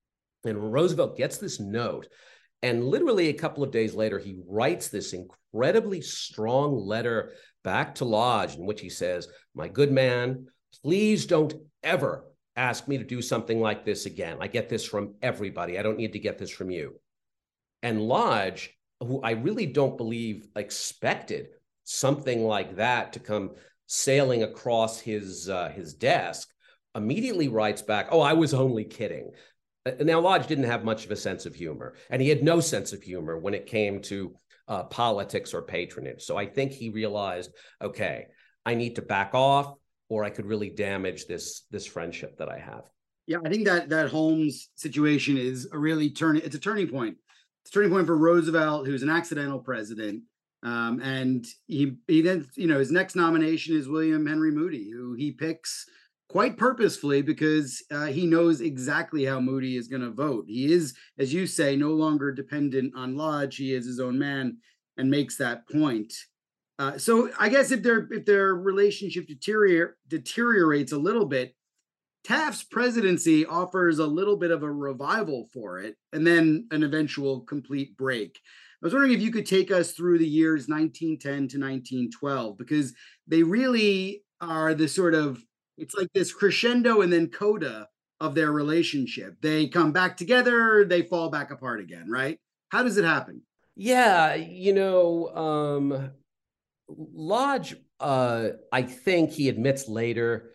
And Roosevelt gets this note, and literally a couple of days later, he writes this incredibly strong letter back to Lodge in which he says, my good man, please don't ever ask me to do something like this again. I get this from everybody. I don't need to get this from you. And Lodge, who I really don't believe expected something like that to come sailing across his uh, his desk, immediately writes back, oh, I was only kidding. Now, Lodge didn't have much of a sense of humor, and he had no sense of humor when it came to uh, politics or patronage. So I think he realized, okay, I need to back off, or I could really damage this, this friendship that I have. Yeah, I think that that Holmes situation is a really turning, it's a turning point. It's a turning point for Roosevelt, who's an accidental president. Um, and he, he then, you know, his next nomination is William Henry Moody, who he picks quite purposefully because uh, he knows exactly how Moody is going to vote. He is, as you say, no longer dependent on Lodge. He is his own man and makes that point. Uh, so I guess if their if their relationship deterior, deteriorates a little bit, Taft's presidency offers a little bit of a revival for it, and then an eventual complete break. I was wondering if you could take us through the years nineteen ten to nineteen twelve, because they really are the sort of, it's like this crescendo and then coda of their relationship. They come back together, they fall back apart again, right? How does it happen? Yeah, you know, um, Lodge, uh, I think he admits later,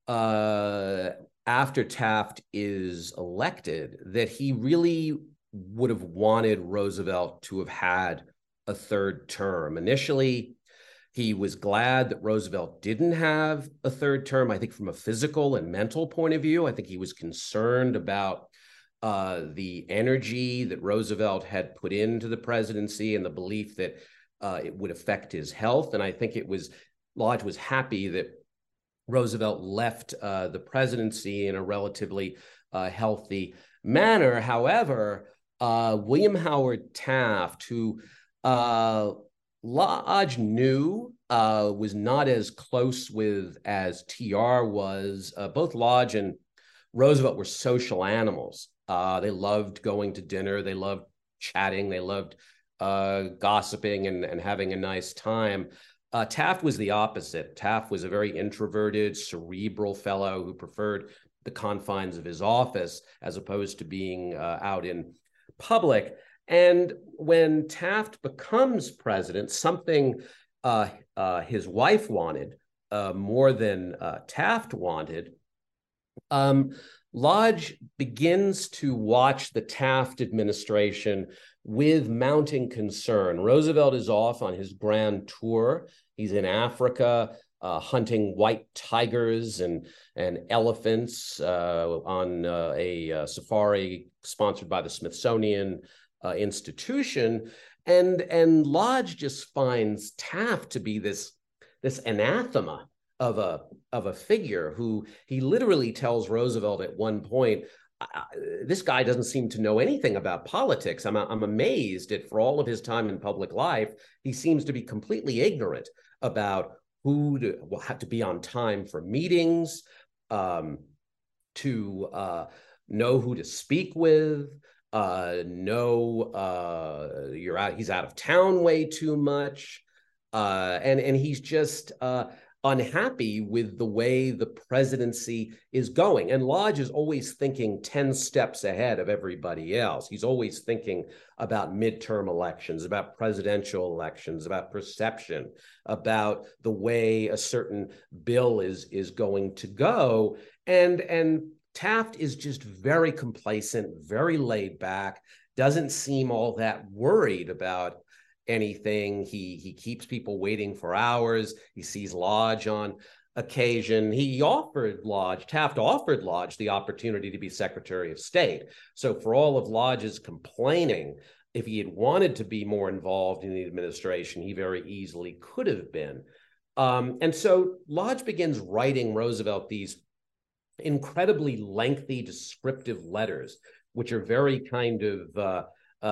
uh, after Taft is elected, that he really would have wanted Roosevelt to have had a third term. Initially, he was glad that Roosevelt didn't have a third term. I think from a physical and mental point of view, I think he was concerned about uh, the energy that Roosevelt had put into the presidency and the belief that uh, it would affect his health. And I think it was, Lodge was happy that Roosevelt left uh, the presidency in a relatively uh, healthy manner. However, uh, William Howard Taft, who uh, Lodge knew uh, was not as close with as T R was, uh, both Lodge and Roosevelt were social animals. Uh, they loved going to dinner. They loved chatting. They loved uh, gossiping and, and having a nice time. Uh, Taft was the opposite. Taft was a very introverted, cerebral fellow who preferred the confines of his office as opposed to being uh, out in public. And when Taft becomes president, something uh, uh, his wife wanted uh, more than uh, Taft wanted, um, Lodge begins to watch the Taft administration with mounting concern. Roosevelt is off on his grand tour. He's in Africa, uh, hunting white tigers and, and elephants uh, on uh, a uh, safari sponsored by the Smithsonian uh, Institution. And, and Lodge just finds Taft to be this, this anathema of a, of a figure who he literally tells Roosevelt at one point, this guy doesn't seem to know anything about politics. I'm, I'm amazed that for all of his time in public life, he seems to be completely ignorant about who to, will have to be on time for meetings, um, to uh, know who to speak with, uh, know uh, you're out, he's out of town way too much. Uh, and, and he's just uh, unhappy with the way the presidency is going. And Lodge is always thinking ten steps ahead of everybody else. He's always thinking about midterm elections, about presidential elections, about perception, about the way a certain bill is, is going to go. And, and Taft is just very complacent, very laid back, doesn't seem all that worried about anything. He he keeps people waiting for hours. He sees Lodge on occasion. He offered Lodge, Taft offered Lodge the opportunity to be Secretary of State. So for all of Lodge's complaining, if he had wanted to be more involved in the administration, he very easily could have been. Um, and so Lodge begins writing Roosevelt these incredibly lengthy, descriptive letters, which are very kind of uh,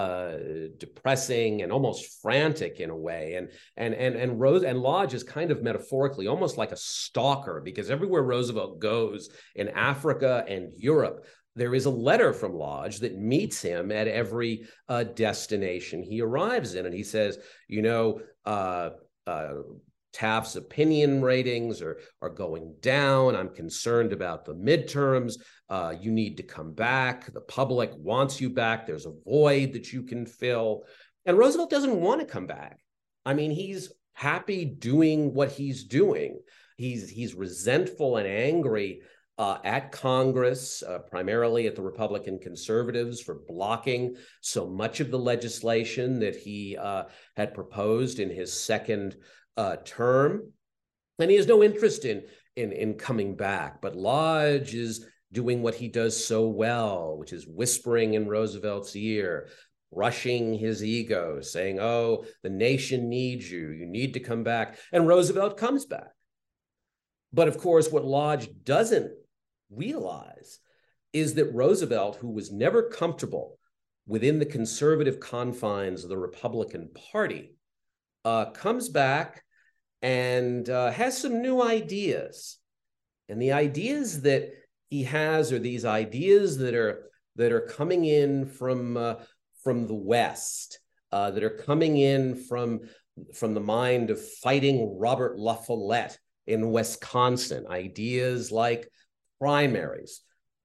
uh, depressing and almost frantic in a way. And and and and Rose and Lodge is kind of metaphorically almost like a stalker, because everywhere Roosevelt goes in Africa and Europe, there is a letter from Lodge that meets him at every uh, destination he arrives in. And he says, you know, uh, uh, Taft's opinion ratings are, are going down. I'm concerned about the midterms. Uh, you need to come back. The public wants you back. There's a void that you can fill. And Roosevelt doesn't want to come back. I mean, he's happy doing what he's doing. He's, he's resentful and angry uh, at Congress, uh, primarily at the Republican conservatives, for blocking so much of the legislation that he uh, had proposed in his second Uh, term, and he has no interest in, in, in coming back. But Lodge is doing what he does so well, which is whispering in Roosevelt's ear, brushing his ego, saying, oh, the nation needs you, you need to come back. And Roosevelt comes back. But of course, what Lodge doesn't realize is that Roosevelt, who was never comfortable within the conservative confines of the Republican Party, uh, comes back and uh, has some new ideas. And the ideas that he has are these ideas that are that are coming in from uh, from the West, uh, that are coming in from from the mind of fighting Robert La Follette in Wisconsin. Ideas like primaries,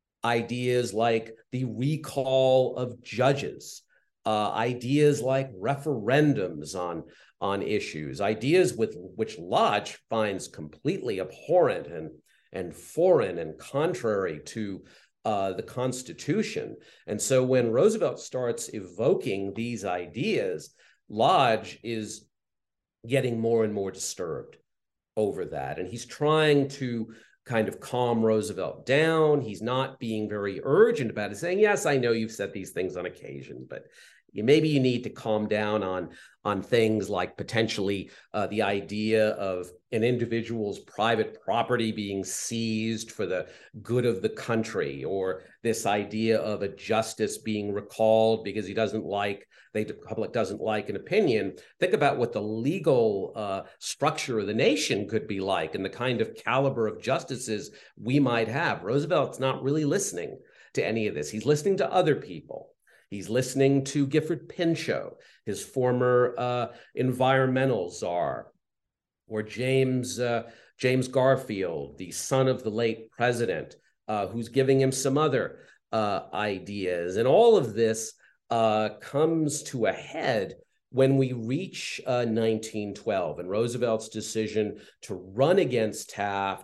ideas like the recall of judges, uh, ideas like referendums on on issues, ideas with which Lodge finds completely abhorrent and, and foreign and contrary to uh, the Constitution. And so when Roosevelt starts evoking these ideas, Lodge is getting more and more disturbed over that. And he's trying to kind of calm Roosevelt down. He's not being very urgent about it, saying, yes, I know you've said these things on occasion, but you, maybe you need to calm down on, on things like potentially uh, the idea of an individual's private property being seized for the good of the country, or this idea of a justice being recalled because he doesn't like, the public doesn't like an opinion. Think about what the legal uh, structure of the nation could be like and the kind of caliber of justices we might have. Roosevelt's not really listening to any of this. He's listening to other people. He's listening to Gifford Pinchot, his former uh, environmental czar, or James uh, James Garfield, the son of the late president, uh, who's giving him some other uh, ideas. And all of this uh, comes to a head when we reach uh, nineteen twelve and Roosevelt's decision to run against Taft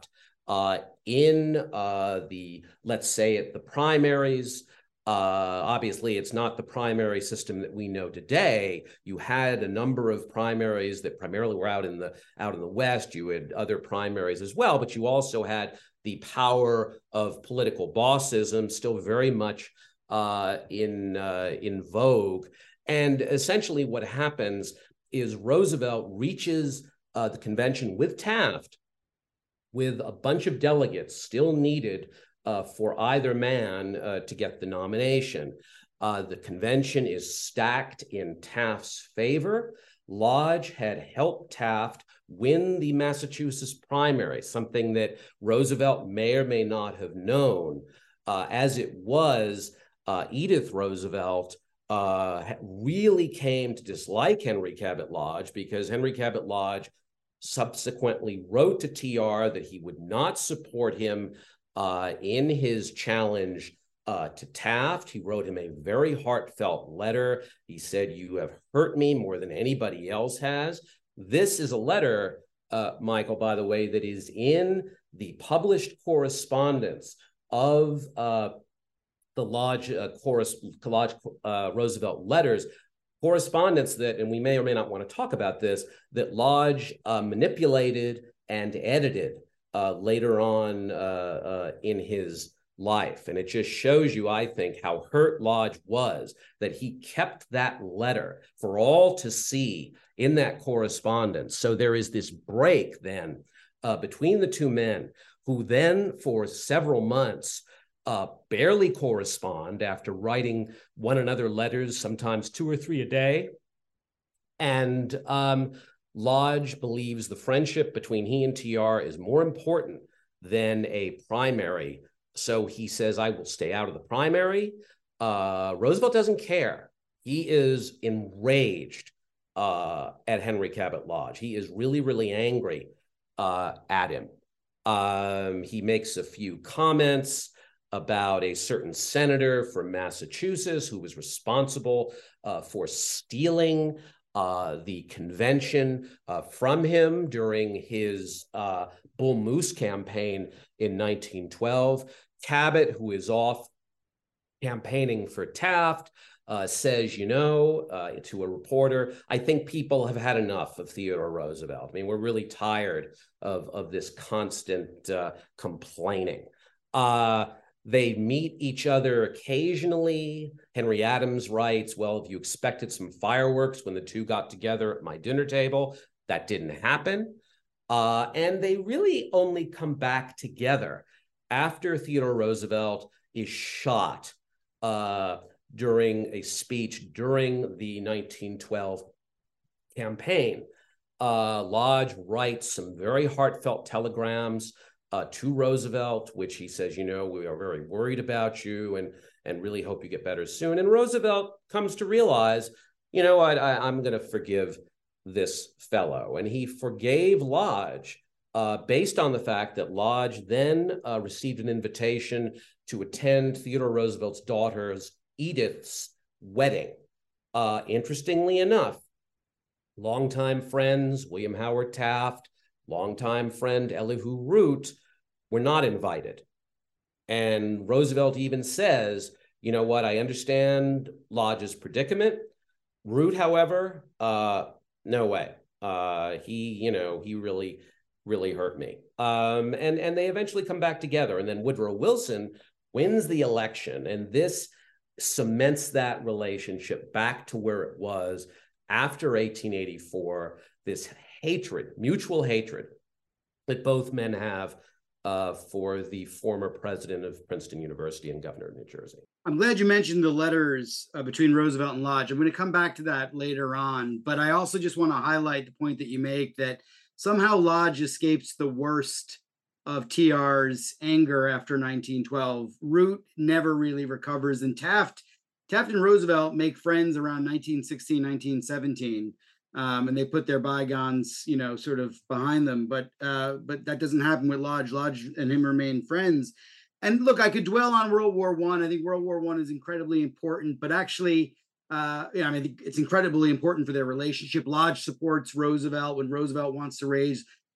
uh, in uh, the, let's say, at the primaries. Uh, obviously, it's not the primary system that we know today. You had a number of primaries that primarily were out in the out in the West. You had other primaries as well, but you also had the power of political bossism still very much uh, in uh, in vogue. And essentially, what happens is Roosevelt reaches uh, the convention with Taft, with a bunch of delegates still needed Uh, for either man uh, to get the nomination. Uh, the convention is stacked in Taft's favor. Lodge had helped Taft win the Massachusetts primary, something that Roosevelt may or may not have known. Uh, as it was, uh, Edith Roosevelt uh, really came to dislike Henry Cabot Lodge because Henry Cabot Lodge subsequently wrote to T R that he would not support him Uh, in his challenge uh, to Taft. He wrote him a very heartfelt letter. He said, "You have hurt me more than anybody else has." This is a letter, uh, Michael, by the way, that is in the published correspondence of uh, the Lodge, uh, Chorus, Lodge uh, Roosevelt letters, correspondence that, and we may or may not want to talk about this, that Lodge uh, manipulated and edited Uh, later on uh, uh, in his life. And it just shows you, I think, how hurt Lodge was that he kept that letter for all to see in that correspondence. So there is this break then uh, between the two men who then for several months uh, barely correspond after writing one another letters, sometimes two or three a day. And um, Lodge believes the friendship between he and T R is more important than a primary. So he says, I will stay out of the primary. Uh, Roosevelt doesn't care. He is enraged uh, at Henry Cabot Lodge. He is really, really angry uh, at him. Um, he makes a few comments about a certain senator from Massachusetts who was responsible uh, for stealing Uh, the convention uh, from him during his uh, Bull Moose campaign in nineteen twelve. Cabot, who is off campaigning for Taft, uh, says, you know, uh, to a reporter, I think people have had enough of Theodore Roosevelt. I mean, we're really tired of, of this constant uh, complaining. Uh, They meet each other occasionally. Henry Adams writes, well, if you expected some fireworks when the two got together at my dinner table, that didn't happen. Uh, and they really only come back together after Theodore Roosevelt is shot uh, during a speech during the nineteen twelve campaign. Uh, Lodge writes some very heartfelt telegrams Uh, to Roosevelt, which he says, you know, we are very worried about you and and really hope you get better soon. And Roosevelt comes to realize, you know, I, I, I'm going to forgive this fellow. And he forgave Lodge uh, based on the fact that Lodge then uh, received an invitation to attend Theodore Roosevelt's daughter's, Edith's, wedding. Uh, interestingly enough, longtime friends, William Howard Taft, longtime friend Elihu Root, were not invited. And Roosevelt even says, you know what, I understand Lodge's predicament. Root, however, uh, no way. Uh, he, you know, he really, really hurt me. Um, and, and they eventually come back together. And then Woodrow Wilson wins the election. And this cements that relationship back to where it was after eighteen eighty-four, this hatred, mutual hatred that both men have uh, for the former president of Princeton University and governor of New Jersey. I'm glad you mentioned the letters uh, between Roosevelt and Lodge. I'm going to come back to that later on, but I also just want to highlight the point that you make that somehow Lodge escapes the worst of T R's anger after nineteen twelve. Root never really recovers, and Taft, Taft and Roosevelt make friends around nineteen sixteen, nineteen seventeen. Um, and they put their bygones, you know, sort of behind them. But uh, but that doesn't happen with Lodge. Lodge and him remain friends. And look, I could dwell on World War One. I. I think World War One is incredibly important, but actually, uh, yeah, I mean, it's incredibly important for their relationship. Lodge supports Roosevelt when Roosevelt wants to raise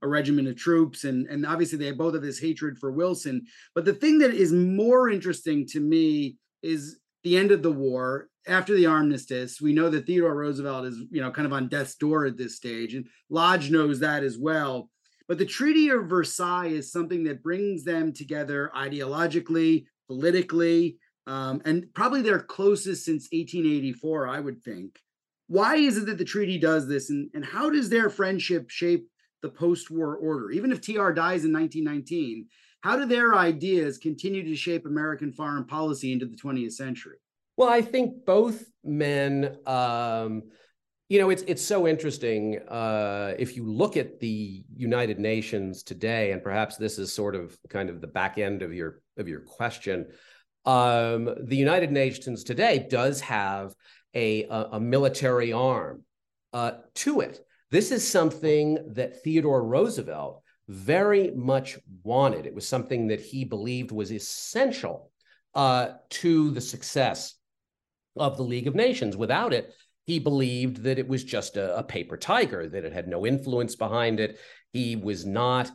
a regiment of troops. And, and obviously they both have this hatred for Wilson. But the thing that is more interesting to me is the end of the war. After the armistice, we know that Theodore Roosevelt is, you know, kind of on death's door at this stage, and Lodge knows that as well. But the Treaty of Versailles is something that brings them together ideologically, politically, um, and probably their closest since eighteen eighty-four, I would think. Why is it that the treaty does this, and, and how does their friendship shape the post-war order? Even if T R dies in nineteen nineteen, how do their ideas continue to shape American foreign policy into the twentieth century? Well, I think both men, um, you know, it's it's so interesting. Uh, if you look at the United Nations today, and perhaps this is sort of kind of the back end of your of your question, um, the United Nations today does have a, a, a military arm uh, to it. This is something that Theodore Roosevelt very much wanted. It was something that he believed was essential uh, to the success of the League of Nations. Without it, he believed that it was just a, a paper tiger, that it had no influence behind it. He was not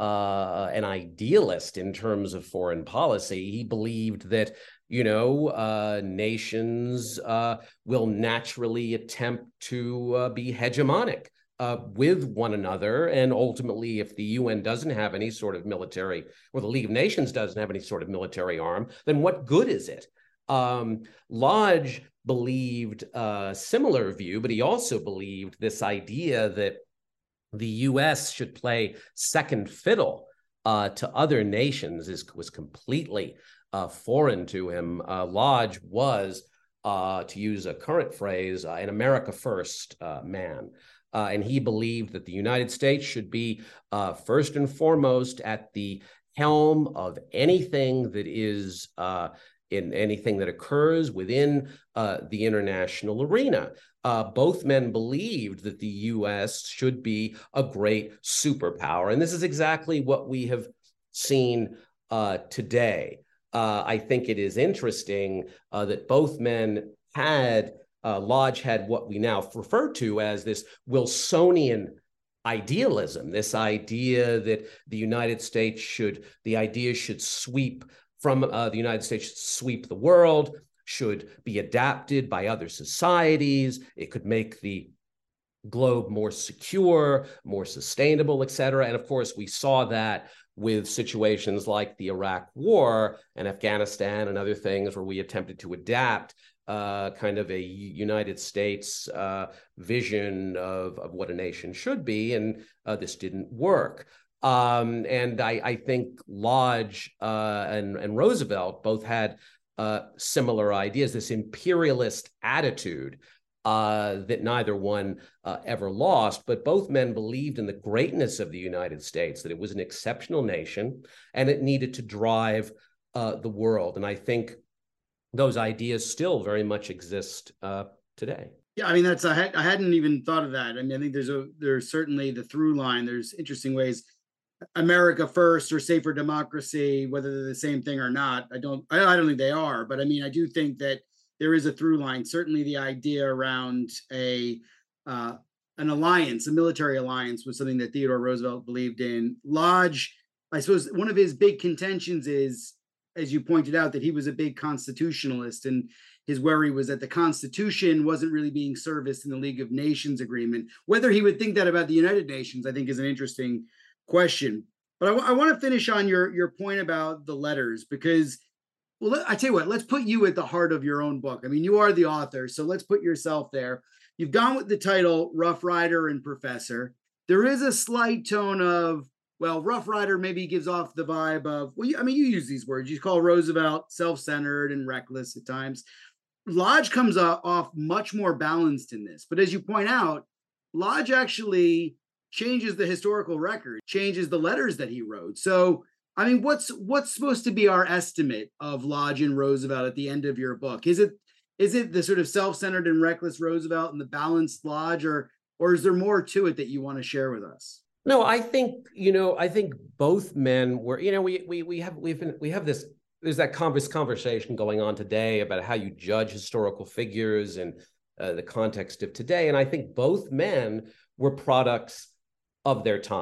uh, an idealist in terms of foreign policy. He believed that, you know, uh, nations uh, will naturally attempt to uh, be hegemonic uh, with one another. And ultimately, if the U N doesn't have any sort of military, or the League of Nations doesn't have any sort of military arm, then what good is it? Um, Lodge believed a similar view, but he also believed this idea that the U S should play second fiddle uh, to other nations is, was completely uh, foreign to him. Uh, Lodge was, uh, to use a current phrase, uh, an America First uh, man. Uh, and he believed that the United States should be uh, first and foremost at the helm of anything that is uh, in anything that occurs within uh, the international arena. Uh, both men believed that the U S should be a great superpower. And this is exactly what we have seen uh, today. Uh, I think it is interesting uh, that both men had, uh, Lodge had what we now refer to as this Wilsonian idealism, this idea that the United States should, the idea should sweep from uh, the United States should sweep the world, should be adapted by other societies. It could make the globe more secure, more sustainable, et cetera. And of course, we saw that with situations like the Iraq War and Afghanistan and other things where we attempted to adapt uh, kind of a United States uh, vision of, of what a nation should be, and uh, this didn't work. Um, and I, I think Lodge uh, and, and Roosevelt both had uh, similar ideas, this imperialist attitude uh, that neither one uh, ever lost, but both men believed in the greatness of the United States, that it was an exceptional nation and it needed to drive uh, the world. And I think those ideas still very much exist uh, today. Yeah, I mean, that's, I, had, I hadn't even thought of that. I mean, I think there's a, there's certainly the through line, there's interesting ways, America First or Safer Democracy, whether they're the same thing or not, I don't, I, I don't think they are. But I mean, I do think that there is a through line. Certainly, the idea around a uh, an alliance, a military alliance, was something that Theodore Roosevelt believed in. Lodge, I suppose, one of his big contentions is, as you pointed out, that he was a big constitutionalist, and his worry was that the Constitution wasn't really being serviced in the League of Nations agreement. Whether he would think that about the United Nations, I think, is an interesting question. But I, w- I want to finish on your, your point about the letters, because, well, let, I tell you what, let's put you at the heart of your own book. I mean, you are the author, so let's put yourself there. You've gone with the title Rough Rider and Professor. There is a slight tone of, well, Rough Rider maybe gives off the vibe of, well, you, I mean, you use these words. You call Roosevelt self-centered and reckless at times. Lodge comes off much more balanced in this. But as you point out, Lodge actually changes the historical record, changes the letters that he wrote. So, I mean, what's what's supposed to be our estimate of Lodge and Roosevelt at the end of your book? Is it is it the sort of self-centered and reckless Roosevelt and the balanced Lodge, or or is there more to it that you want to share with us? No, I think, you know, I think both men were, you know, we we we have we've been we have this there's that converse conversation going on today about how you judge historical figures and uh, the context of today, and I think both men were products of their time.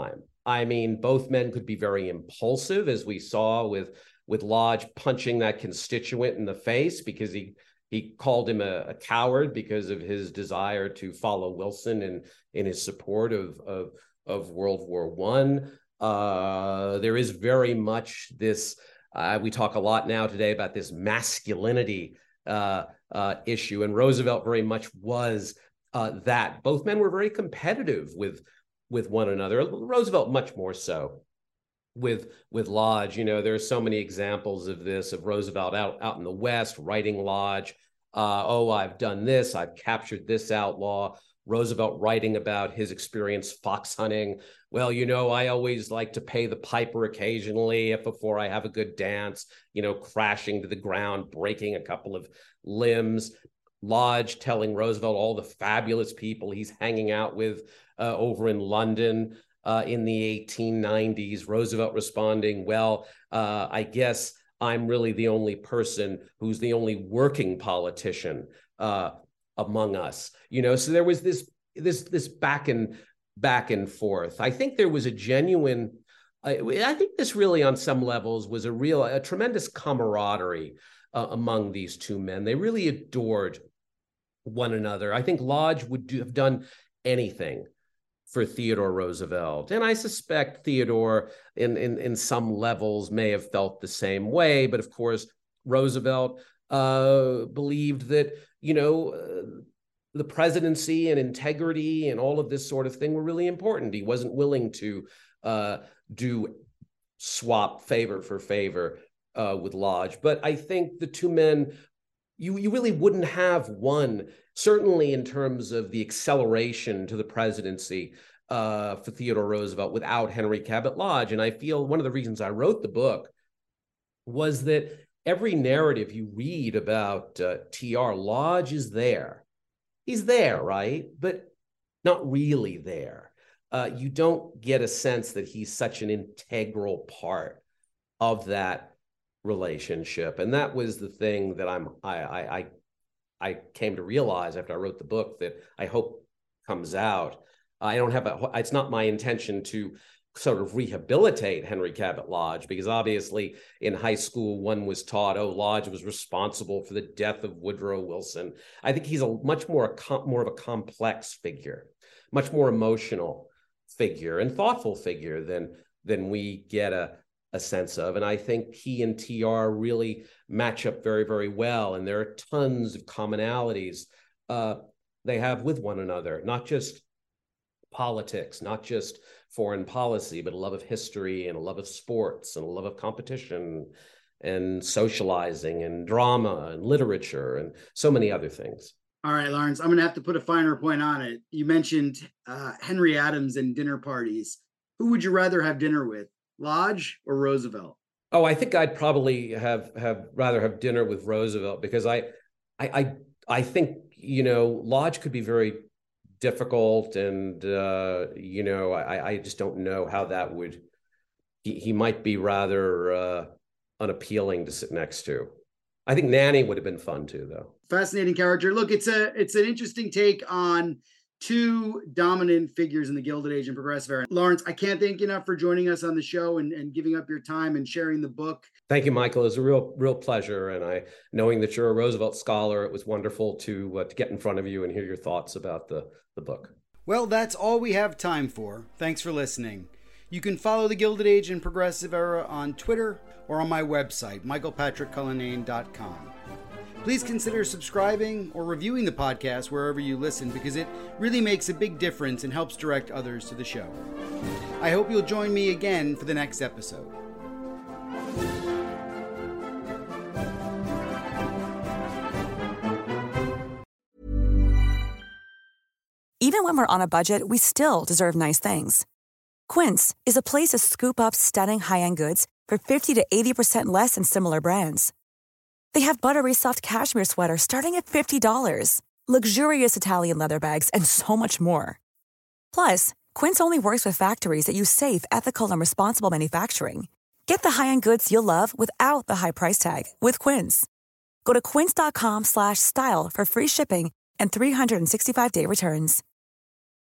I mean, both men could be very impulsive, as we saw with, with Lodge punching that constituent in the face because he he called him a, a coward because of his desire to follow Wilson in, in his support of, of, of World War One. Uh, there is very much this, uh, we talk a lot now today about this masculinity uh, uh, issue, and Roosevelt very much was uh, that. Both men were very competitive with, with one another. Roosevelt much more so with, with Lodge. You know, there are so many examples of this, of Roosevelt out, out in the West writing Lodge. Uh, oh, I've done this. I've captured this outlaw. Roosevelt writing about his experience fox hunting. Well, you know, I always like to pay the piper occasionally if before I have a good dance, you know, crashing to the ground, breaking a couple of limbs. Lodge telling Roosevelt all the fabulous people he's hanging out with uh, over in London uh, in the eighteen nineties. Roosevelt responding, well, uh, I guess I'm really the only person who's the only working politician uh, among us. You know, so there was this this this back and back and forth. I think there was a genuine, I, I think this really on some levels was a real, a tremendous camaraderie uh, among these two men. They really adored one another. I think Lodge would do, have done anything for Theodore Roosevelt. And I suspect Theodore in, in, in some levels may have felt the same way. But of course, Roosevelt uh, believed that, you know, uh, the presidency and integrity and all of this sort of thing were really important. He wasn't willing to uh, do swap favor for favor uh, with Lodge. But I think the two men, you, you really wouldn't have one, certainly in terms of the acceleration to the presidency uh, for Theodore Roosevelt, without Henry Cabot Lodge. And I feel one of the reasons I wrote the book was that every narrative you read about uh, T R, Lodge is there. He's there, right? But not really there. Uh, you don't get a sense that he's such an integral part of that relationship. And that was the thing that I'm I I I, I came to realize after I wrote the book that I hope comes out. I don't have a, it's not my intention to sort of rehabilitate Henry Cabot Lodge, because obviously in high school, one was taught, oh, Lodge was responsible for the death of Woodrow Wilson. I think he's a much more, more of a complex figure, much more emotional figure and thoughtful figure than, than we get a, a sense of. And I think he and T R really match up very, very well. And there are tons of commonalities uh, they have with one another, not just politics, not just foreign policy, but a love of history and a love of sports and a love of competition and socializing and drama and literature and so many other things. All right, Lawrence, I'm going to have to put a finer point on it. You mentioned uh, Henry Adams and dinner parties. Who would you rather have dinner with, Lodge or Roosevelt? Oh, I think I'd probably have have rather have dinner with Roosevelt, because I, I, I, I think, you know, Lodge could be very difficult, and uh, you know, I, I just don't know how that would. He, he might be rather uh, unappealing to sit next to. I think Nanny would have been fun too, though. Fascinating character. Look, it's a it's an interesting take on two dominant figures in the Gilded Age and Progressive Era. Lawrence, I can't thank you enough for joining us on the show and, and giving up your time and sharing the book. Thank you, Michael. It was a real, real pleasure. And I, knowing that you're a Roosevelt scholar, it was wonderful to uh, to get in front of you and hear your thoughts about the, the book. Well, that's all we have time for. Thanks for listening. You can follow the Gilded Age and Progressive Era on Twitter or on my website, michael patrick cullinane dot com. Please consider subscribing or reviewing the podcast wherever you listen, because it really makes a big difference and helps direct others to the show. I hope you'll join me again for the next episode. Even when we're on a budget, we still deserve nice things. Quince is a place to scoop up stunning high-end goods for fifty to eighty percent less than similar brands. They have buttery soft cashmere sweaters starting at fifty dollars, luxurious Italian leather bags, and so much more. Plus, Quince only works with factories that use safe, ethical, and responsible manufacturing. Get the high-end goods you'll love without the high price tag with Quince. Go to quince dot com slash style for free shipping and three sixty-five day returns.